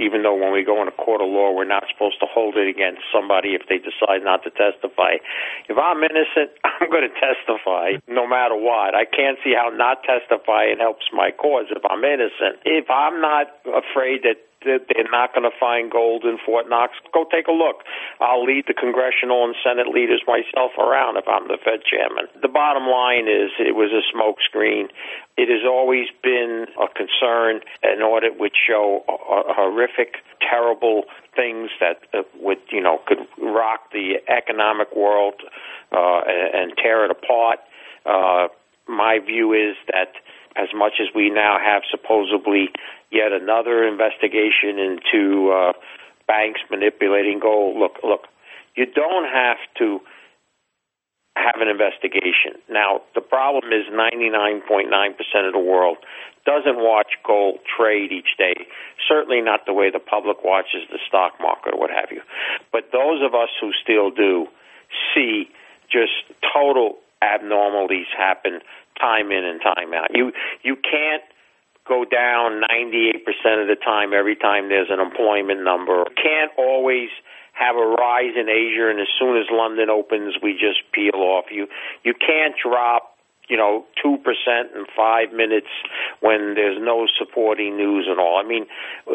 even though when we go in a court of law, we're not supposed to hold it against somebody if they decide not to testify. If I'm innocent, I'm going to testify no matter what. I can't see how not testifying helps my cause if I'm innocent. If I'm not afraid that they're not going to find gold in Fort Knox, go take a look. I'll lead the congressional and Senate leaders myself around if I'm the Fed chairman. The bottom line is it was a smokescreen. It has always been a concern. An audit would show horrific, terrible things that could rock the economic world and tear it apart. My view is that as much as we now have supposedly yet another investigation into banks manipulating gold, look, you don't have to have an investigation. Now, the problem is 99.9% of the world doesn't watch gold trade each day, certainly not the way the public watches the stock market or what have you. But those of us who still do see just total abnormalities happen time in and time out. You can't go down 98% of the time every time there's an employment number. Can't always have a rise in Asia, and as soon as London opens, we just peel off. You can't drop 2% in 5 minutes when there's no supporting news and all. I mean,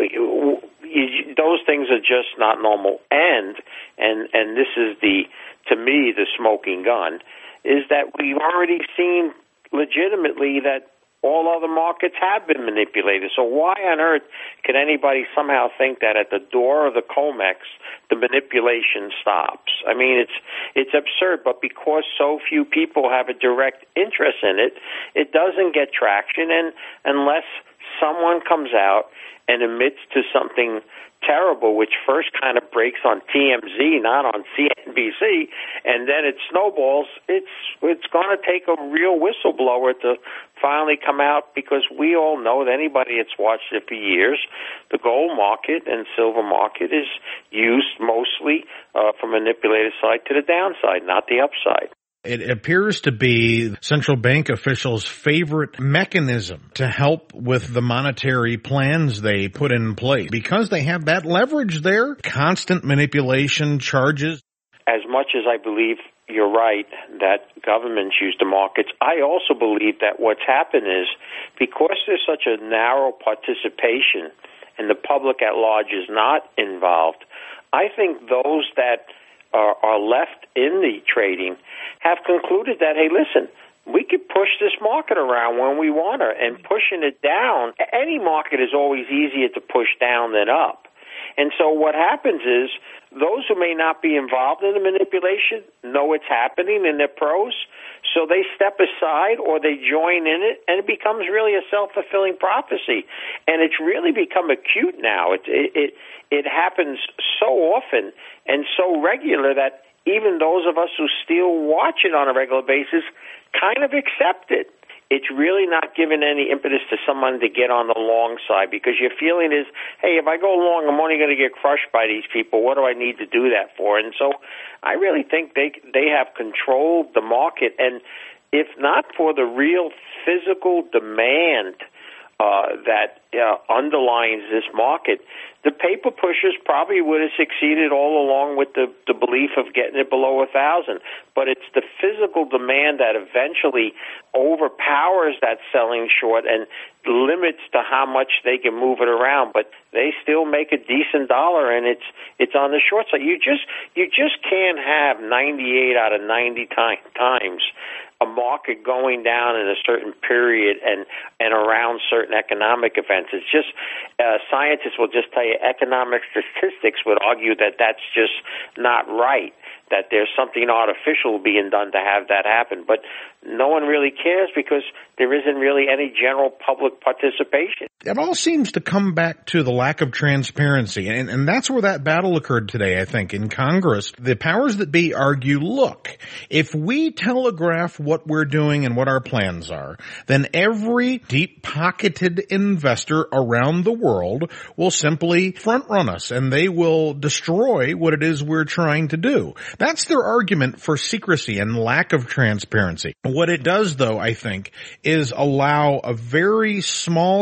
those things are just not normal. And this is to me the smoking gun, is that we've already seen legitimately that all other markets have been manipulated. So why on earth could anybody somehow think that at the door of the COMEX the manipulation stops? I mean, it's absurd, but because so few people have a direct interest in it, it doesn't get traction, and unless someone comes out and admits to something terrible, which first kind of breaks on TMZ, not on CNBC, and then it snowballs, it's going to take a real whistleblower to finally come out, because we all know that anybody that's watched it for years, the gold market and silver market is used mostly from manipulated side to the downside, not the upside. It appears to be central bank officials' favorite mechanism to help with the monetary plans they put in place, because they have that leverage there, constant manipulation charges. As much as I believe you're right that governments use the markets, I also believe that what's happened is, because there's such a narrow participation and the public at large is not involved, I think those that are left in the trading have concluded that, hey, listen, we could push this market around when we want to, and pushing it down, any market is always easier to push down than up. And so what happens is those who may not be involved in the manipulation know it's happening and they're pros, so they step aside or they join in it, and it becomes really a self-fulfilling prophecy. And it's really become acute now. It happens so often and so regular that even those of us who still watch it on a regular basis kind of accept it. It's really not giving any impetus to someone to get on the long side, because your feeling is, hey, if I go long, I'm only going to get crushed by these people. What do I need to do that for? And so I really think they have controlled the market. And if not for the real physical demand that underlines this market, the paper pushers probably would have succeeded all along with the belief of getting it below 1,000. But it's the physical demand that eventually overpowers that selling short and limits to how much they can move it around. But they still make a decent dollar, and it's on the short side. You just can't have 98 out of 90 times a market going down in a certain period and around certain economic events. It's just scientists will just tell you, economic statistics would argue that that's just not right, that there's something artificial being done to have that happen. But no one really cares, because there isn't really any general public participation. It all seems to come back to the lack of transparency, and that's where that battle occurred today, I think, in Congress. The powers that be argue, look, if we telegraph what we're doing and what our plans are, then every deep-pocketed investor around the world will simply front-run us, and they will destroy what it is we're trying to do. That's their argument for secrecy and lack of transparency. What it does, though, I think, is allow a very small cabal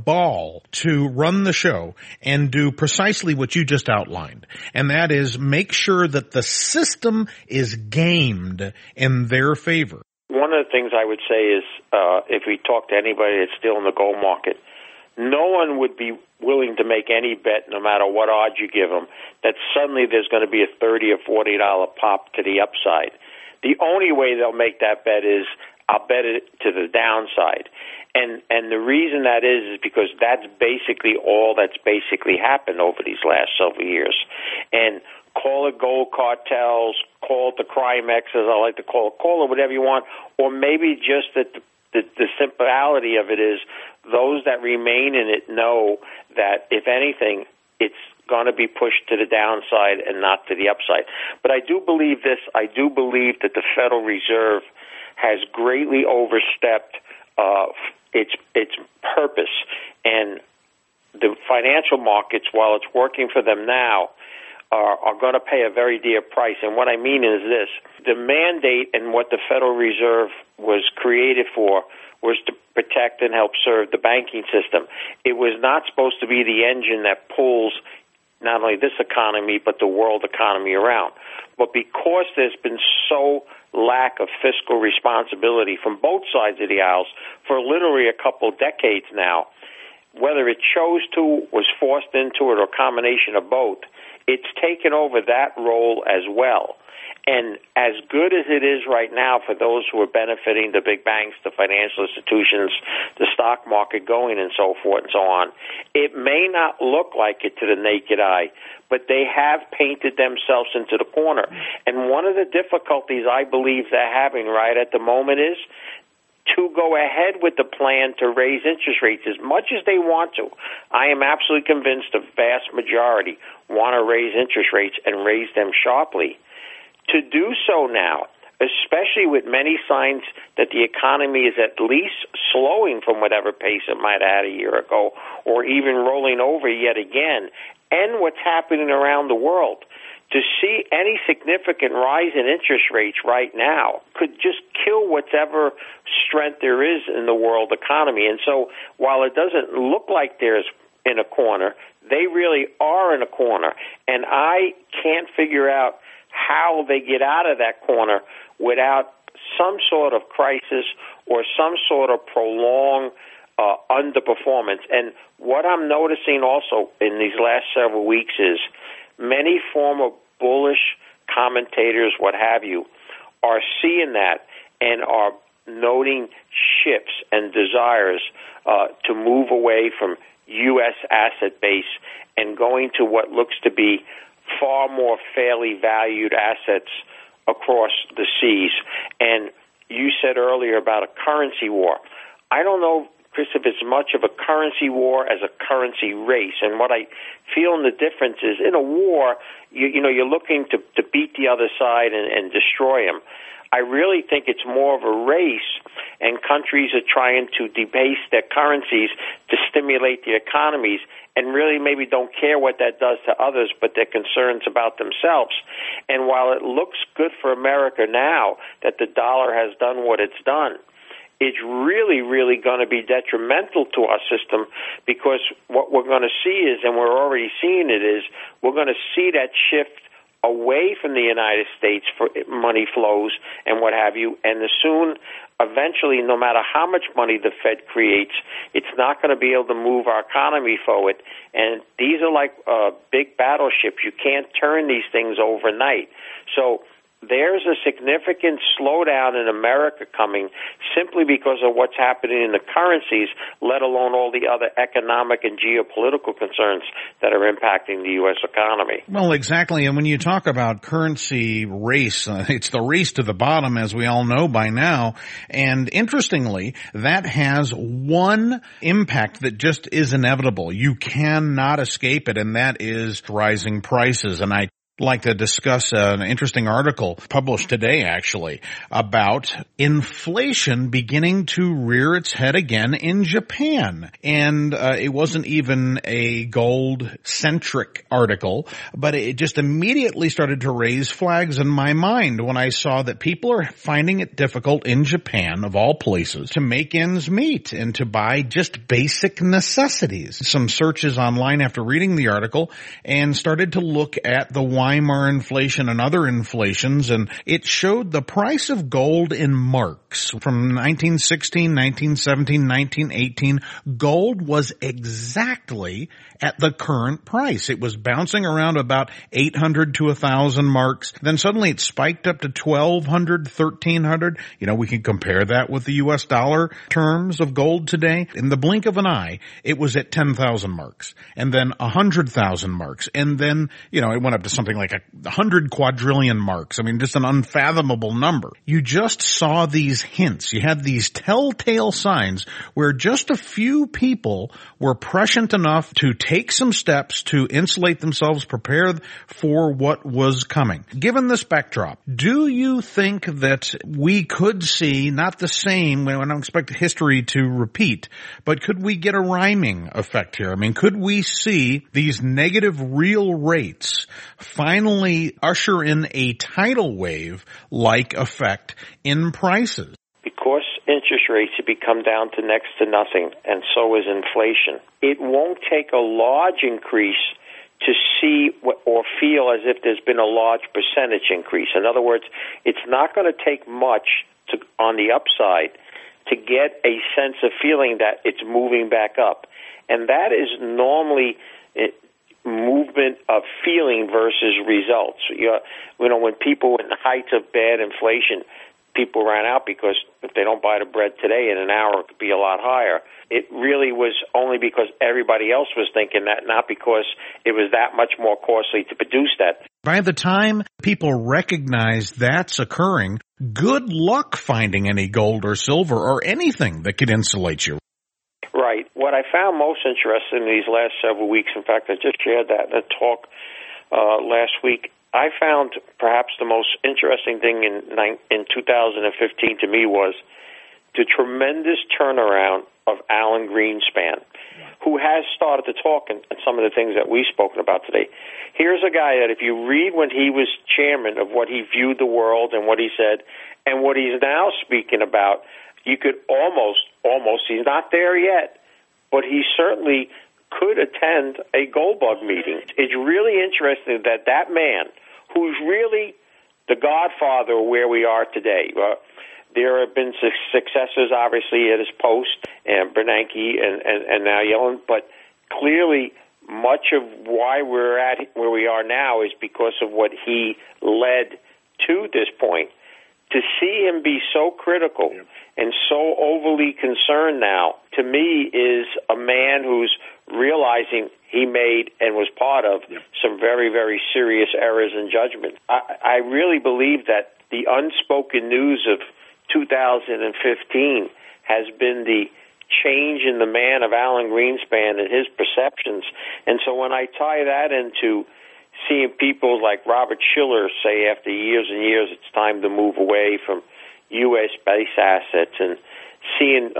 ball to run the show and do precisely what you just outlined, and that is make sure that the system is gamed in their favor. One of the things I would say is, if we talk to anybody that's still in the gold market, no one would be willing to make any bet, no matter what odds you give them, that suddenly there's going to be a $30 or $40 pop to the upside. The only way they'll make that bet is, I'll bet it to the downside. And the reason that is because that's basically all that's basically happened over these last several years. And call it gold cartels, call it the crime X, as I like to call it whatever you want, or maybe just that the simplicity of it is those that remain in it know that, if anything, it's going to be pushed to the downside and not to the upside. But I do believe this. I do believe that the Federal Reserve has greatly overstepped its purpose. And the financial markets, while it's working for them now, are going to pay a very dear price. And what I mean is this. The mandate and what the Federal Reserve was created for was to protect and help serve the banking system. It was not supposed to be the engine that pulls not only this economy but the world economy around. But because there's been so lack of fiscal responsibility from both sides of the aisles for literally a couple decades now, whether it chose to, was forced into it, or a combination of both, it's taken over that role as well. And as good as it is right now for those who are benefiting, the big banks, the financial institutions, the stock market going and so forth and so on, it may not look like it to the naked eye, but they have painted themselves into the corner. And one of the difficulties I believe they're having right at the moment is to go ahead with the plan to raise interest rates as much as they want to. I am absolutely convinced the vast majority want to raise interest rates and raise them sharply. To do so now, especially with many signs that the economy is at least slowing from whatever pace it might have had a year ago, or even rolling over yet again, and what's happening around the world, to see any significant rise in interest rates right now could just kill whatever strength there is in the world economy. And so while it doesn't look like there's in a corner, they really are in a corner. And I can't figure out how they get out of that corner without some sort of crisis or some sort of prolonged underperformance. And what I'm noticing also in these last several weeks is many former bullish commentators, what have you, are seeing that and are noting shifts and desires to move away from U.S. asset base and going to what looks to be far more fairly valued assets across the seas. And you said earlier about a currency war. I don't know, Chris, if it's much of a currency war as a currency race. And what I feel in the difference is, in a war, you're looking to beat the other side and destroy them. I really think it's more of a race, and countries are trying to debase their currencies to stimulate the economies, and really maybe don't care what that does to others, but their concerns about themselves. And while it looks good for America now that the dollar has done what it's done, it's really, really going to be detrimental to our system, because what we're going to see is, and we're already seeing it, is we're going to see that shift away from the United States for money flows and what have you, and soon, eventually, no matter how much money the Fed creates, it's not going to be able to move our economy forward. And these are like big battleships. You can't turn these things overnight. So there's a significant slowdown in America coming simply because of what's happening in the currencies, let alone all the other economic and geopolitical concerns that are impacting the U.S. economy. Well, exactly. And when you talk about currency race, it's the race to the bottom, as we all know by now. And interestingly, that has one impact that just is inevitable. You cannot escape it, and that is rising prices. And I like to discuss an interesting article published today, actually, about inflation beginning to rear its head again in Japan. And it wasn't even a gold-centric article, but it just immediately started to raise flags in my mind when I saw that people are finding it difficult in Japan, of all places, to make ends meet and to buy just basic necessities. Some searches online after reading the article and started to look at the Weimar inflation and other inflations, and it showed the price of gold in marks from 1916, 1917, 1918. Gold was exactly at the current price. It was bouncing around about 800 to 1,000 marks. Then suddenly it spiked up to 1,200, 1,300. You know, we can compare that with the U.S. dollar terms of gold today. In the blink of an eye, it was at 10,000 marks, and then 100,000 marks, and then, you know, it went up to something like 100 quadrillion marks. I mean, just an unfathomable number. You just saw these hints. You had these telltale signs where just a few people were prescient enough to take some steps to insulate themselves, prepare for what was coming. Given this backdrop, do you think that we could see not the same, I don't expect history to repeat, but could we get a rhyming effect here? I mean, could we see these negative real rates finally usher in a tidal wave-like effect in prices? Because interest rates have become down to next to nothing, and so is inflation, it won't take a large increase to see or feel as if there's been a large percentage increase. In other words, it's not going to take much on the upside to get a sense of feeling that it's moving back up. And that is normally movement of feeling versus results. You know, when people in the height of bad inflation, people ran out because if they don't buy the bread today, in an hour it could be a lot higher. It really was only because everybody else was thinking that, not because it was that much more costly to produce that. By the time people recognize that's occurring, good luck finding any gold or silver or anything that could insulate you. Right. What I found most interesting in these last several weeks, in fact, I just shared that in a talk last week, I found perhaps the most interesting thing in 2015 to me was the tremendous turnaround of Alan Greenspan, who has started to talk in some of the things that we've spoken about today. Here's a guy that if you read when he was chairman of what he viewed the world and what he said and what he's now speaking about, you could almost, he's not there yet, but he certainly could attend a gold bug meeting. It's really interesting that that man, who's really the godfather of where we are today, there have been successors, obviously, at his post, and Bernanke and now Yellen, but clearly much of why we're at where we are now is because of what he led to this point. To see him be so critical and so overly concerned now, to me, is a man who's realizing he made and was part of some very, very serious errors in judgment. I really believe that the unspoken news of 2015 has been the change in the man of Alan Greenspan and his perceptions. And so when I tie that into seeing people like Robert Shiller say after years and years it's time to move away from U.S. base assets, and seeing,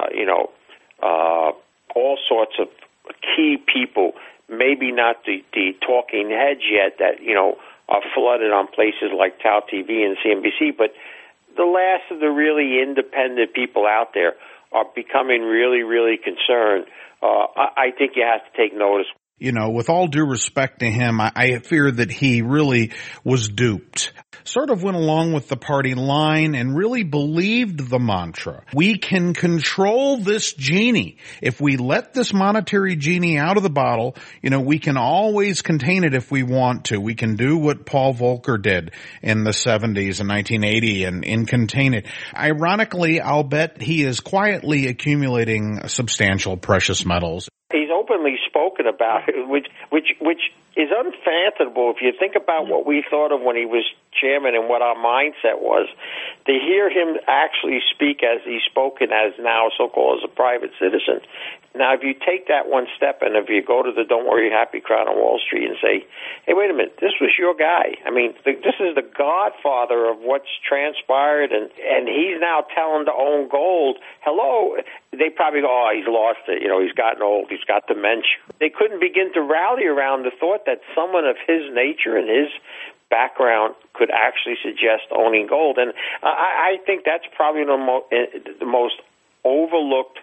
all sorts of key people, maybe not the talking heads yet that, are flooded on places like Tau TV and CNBC, but the last of the really independent people out there are becoming really, really concerned. I think you have to take notice. You know, with all due respect to him, I fear that he really was duped. Sort of went along with the party line and really believed the mantra. We can control this genie. If we let this monetary genie out of the bottle, we can always contain it if we want to. We can do what Paul Volcker did in the 70s and 1980 and contain it. Ironically, I'll bet he is quietly accumulating substantial precious metals. He's openly spoken about it, which is unfathomable if you think about what we thought of when he was chairman and what our mindset was. To hear him actually speak as he's spoken as now, so-called as a private citizen. Now, if you take that one step and if you go to the Don't Worry Happy crowd on Wall Street and say, hey, wait a minute, this was your guy. I mean, this is the godfather of what's transpired, and he's now telling to own gold. Hello. They probably go, oh, he's lost it. You know, he's gotten old. He's got dementia. They couldn't begin to rally around the thought that someone of his nature and his background could actually suggest owning gold. And I think that's probably the most overlooked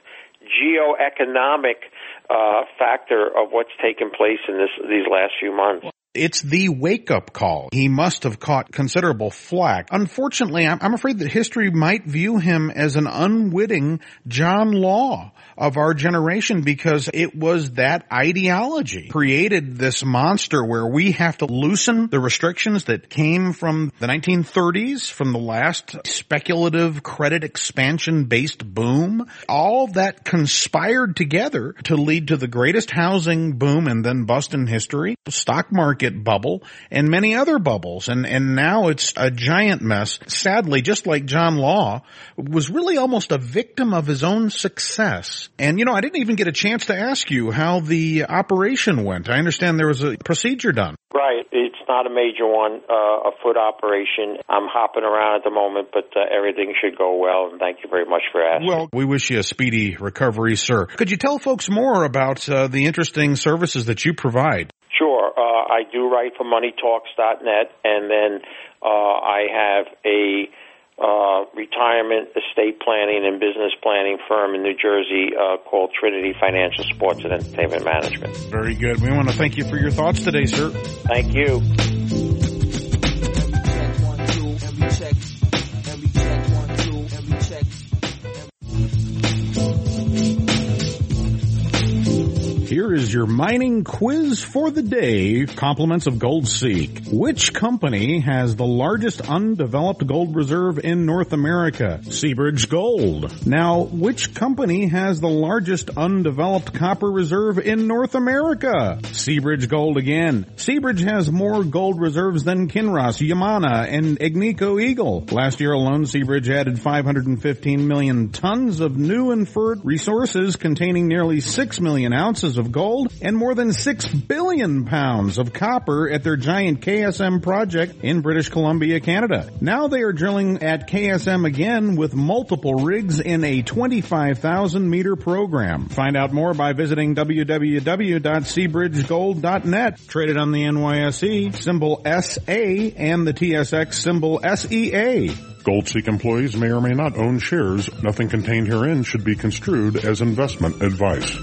geoeconomic factor of what's taken place in these last few months. It's the wake-up call. He must have caught considerable flack. Unfortunately, I'm afraid that history might view him as an unwitting John Law of our generation, because it was that ideology created this monster where we have to loosen the restrictions that came from the 1930s, from the last speculative credit expansion-based boom. All that conspired together to lead to the greatest housing boom and then bust in history, stock market bubble, and many other bubbles. And now it's a giant mess. Sadly, just like John Law was really almost a victim of his own success. And, you know, I didn't even get a chance to ask you how the operation went. I understand there was a procedure done. Right. It's not a major one, a foot operation. I'm hopping around at the moment, but everything should go well, and thank you very much for asking. Well, we wish you a speedy recovery, sir. Could you tell folks more about the interesting services that you provide? Sure. I do write for MoneyTalks.net, and then I have a retirement, estate planning, and business planning firm in New Jersey called Trinity Financial Sports and Entertainment Management. Very good. We want to thank you for your thoughts today, sir. Thank you. Here is your mining quiz for the day. Compliments of GoldSeek. Which company has the largest undeveloped gold reserve in North America? Seabridge Gold. Now, which company has the largest undeveloped copper reserve in North America? Seabridge Gold again. Seabridge has more gold reserves than Kinross, Yamana, and Agnico Eagle. Last year alone, Seabridge added 515 million tons of new inferred resources containing nearly 6 million ounces of gold and more than 6 billion pounds of copper at their giant KSM project in British Columbia, Canada. Now they are drilling at KSM again with multiple rigs in a 25,000-meter program. Find out more by visiting www.seabridgegold.net. Traded on the NYSE, symbol SA, and the TSX, symbol SEA. GoldSeek employees may or may not own shares. Nothing contained herein should be construed as investment advice.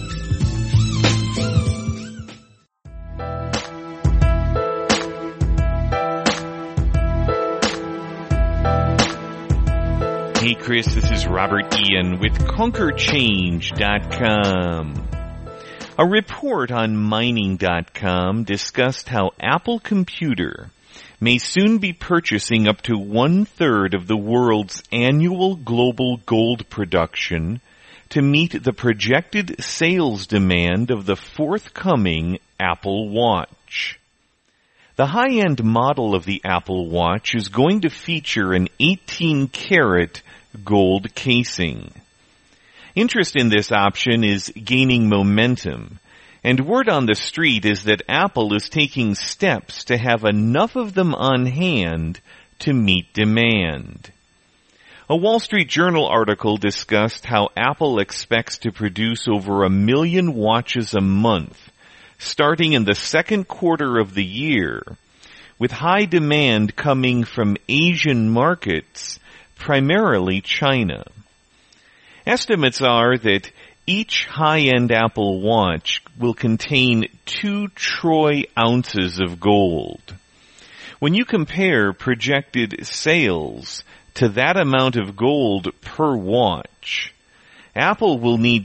Hey Chris, this is Robert Ian with ConquerChange.com. A report on Mining.com discussed how Apple Computer may soon be purchasing up to 1/3 of the world's annual global gold production to meet the projected sales demand of the forthcoming Apple Watch. The high-end model of the Apple Watch is going to feature an 18-karat gold casing. Interest in this option is gaining momentum, and word on the street is that Apple is taking steps to have enough of them on hand to meet demand. A Wall Street Journal article discussed how Apple expects to produce over 1 million watches a month, starting in the second quarter of the year, with high demand coming from Asian markets, primarily China. Estimates are that each high-end Apple Watch will contain 2 troy ounces of gold. When you compare projected sales to that amount of gold per watch, Apple will need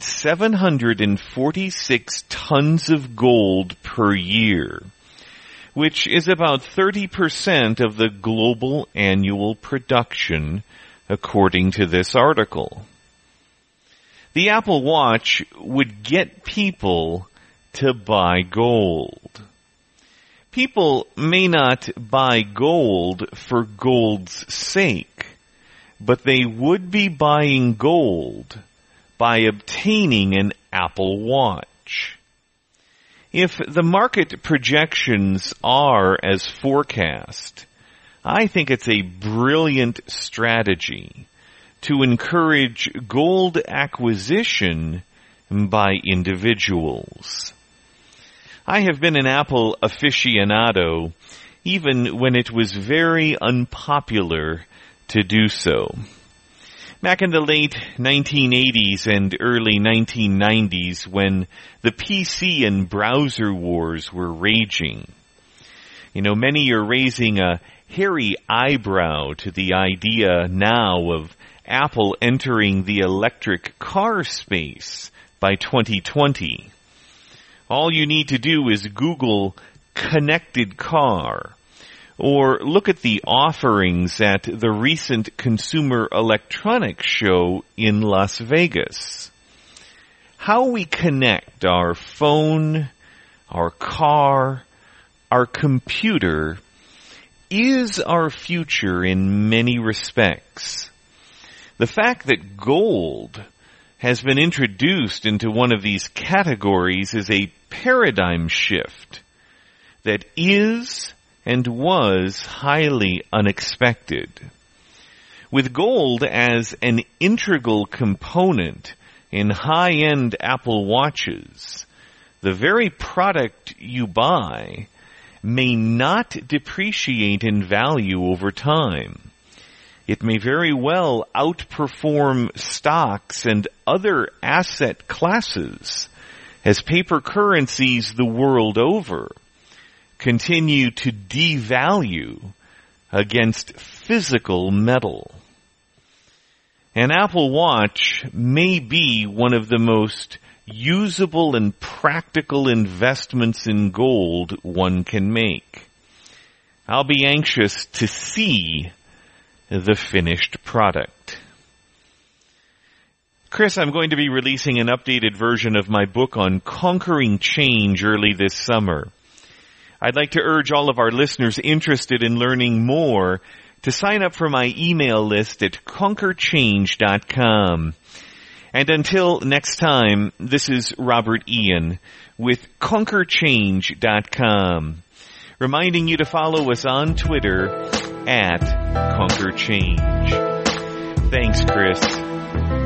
746 tons of gold per year, which is about 30% of the global annual production, according to this article. The Apple Watch would get people to buy gold. People may not buy gold for gold's sake, but they would be buying gold by obtaining an Apple Watch. If the market projections are as forecast, I think it's a brilliant strategy to encourage gold acquisition by individuals. I have been an Apple aficionado even when it was very unpopular to do so. Back in the late 1980s and early 1990s when the PC and browser wars were raging. Many are raising a hairy eyebrow to the idea now of Apple entering the electric car space by 2020. All you need to do is Google connected car, or look at the offerings at the recent Consumer Electronics Show in Las Vegas. How we connect our phone, our car, our computer is our future in many respects. The fact that gold has been introduced into one of these categories is a paradigm shift that is and was highly unexpected. With gold as an integral component in high-end Apple Watches, the very product you buy may not depreciate in value over time. It may very well outperform stocks and other asset classes as paper currencies the world over continue to devalue against physical metal. An Apple Watch may be one of the most usable and practical investments in gold one can make. I'll be anxious to see the finished product. Chris, I'm going to be releasing an updated version of my book on conquering change early this summer. I'd like to urge all of our listeners interested in learning more to sign up for my email list at conquerchange.com. And until next time, this is Robert Ian with conquerchange.com, reminding you to follow us on Twitter at Conquer Change. Thanks, Chris.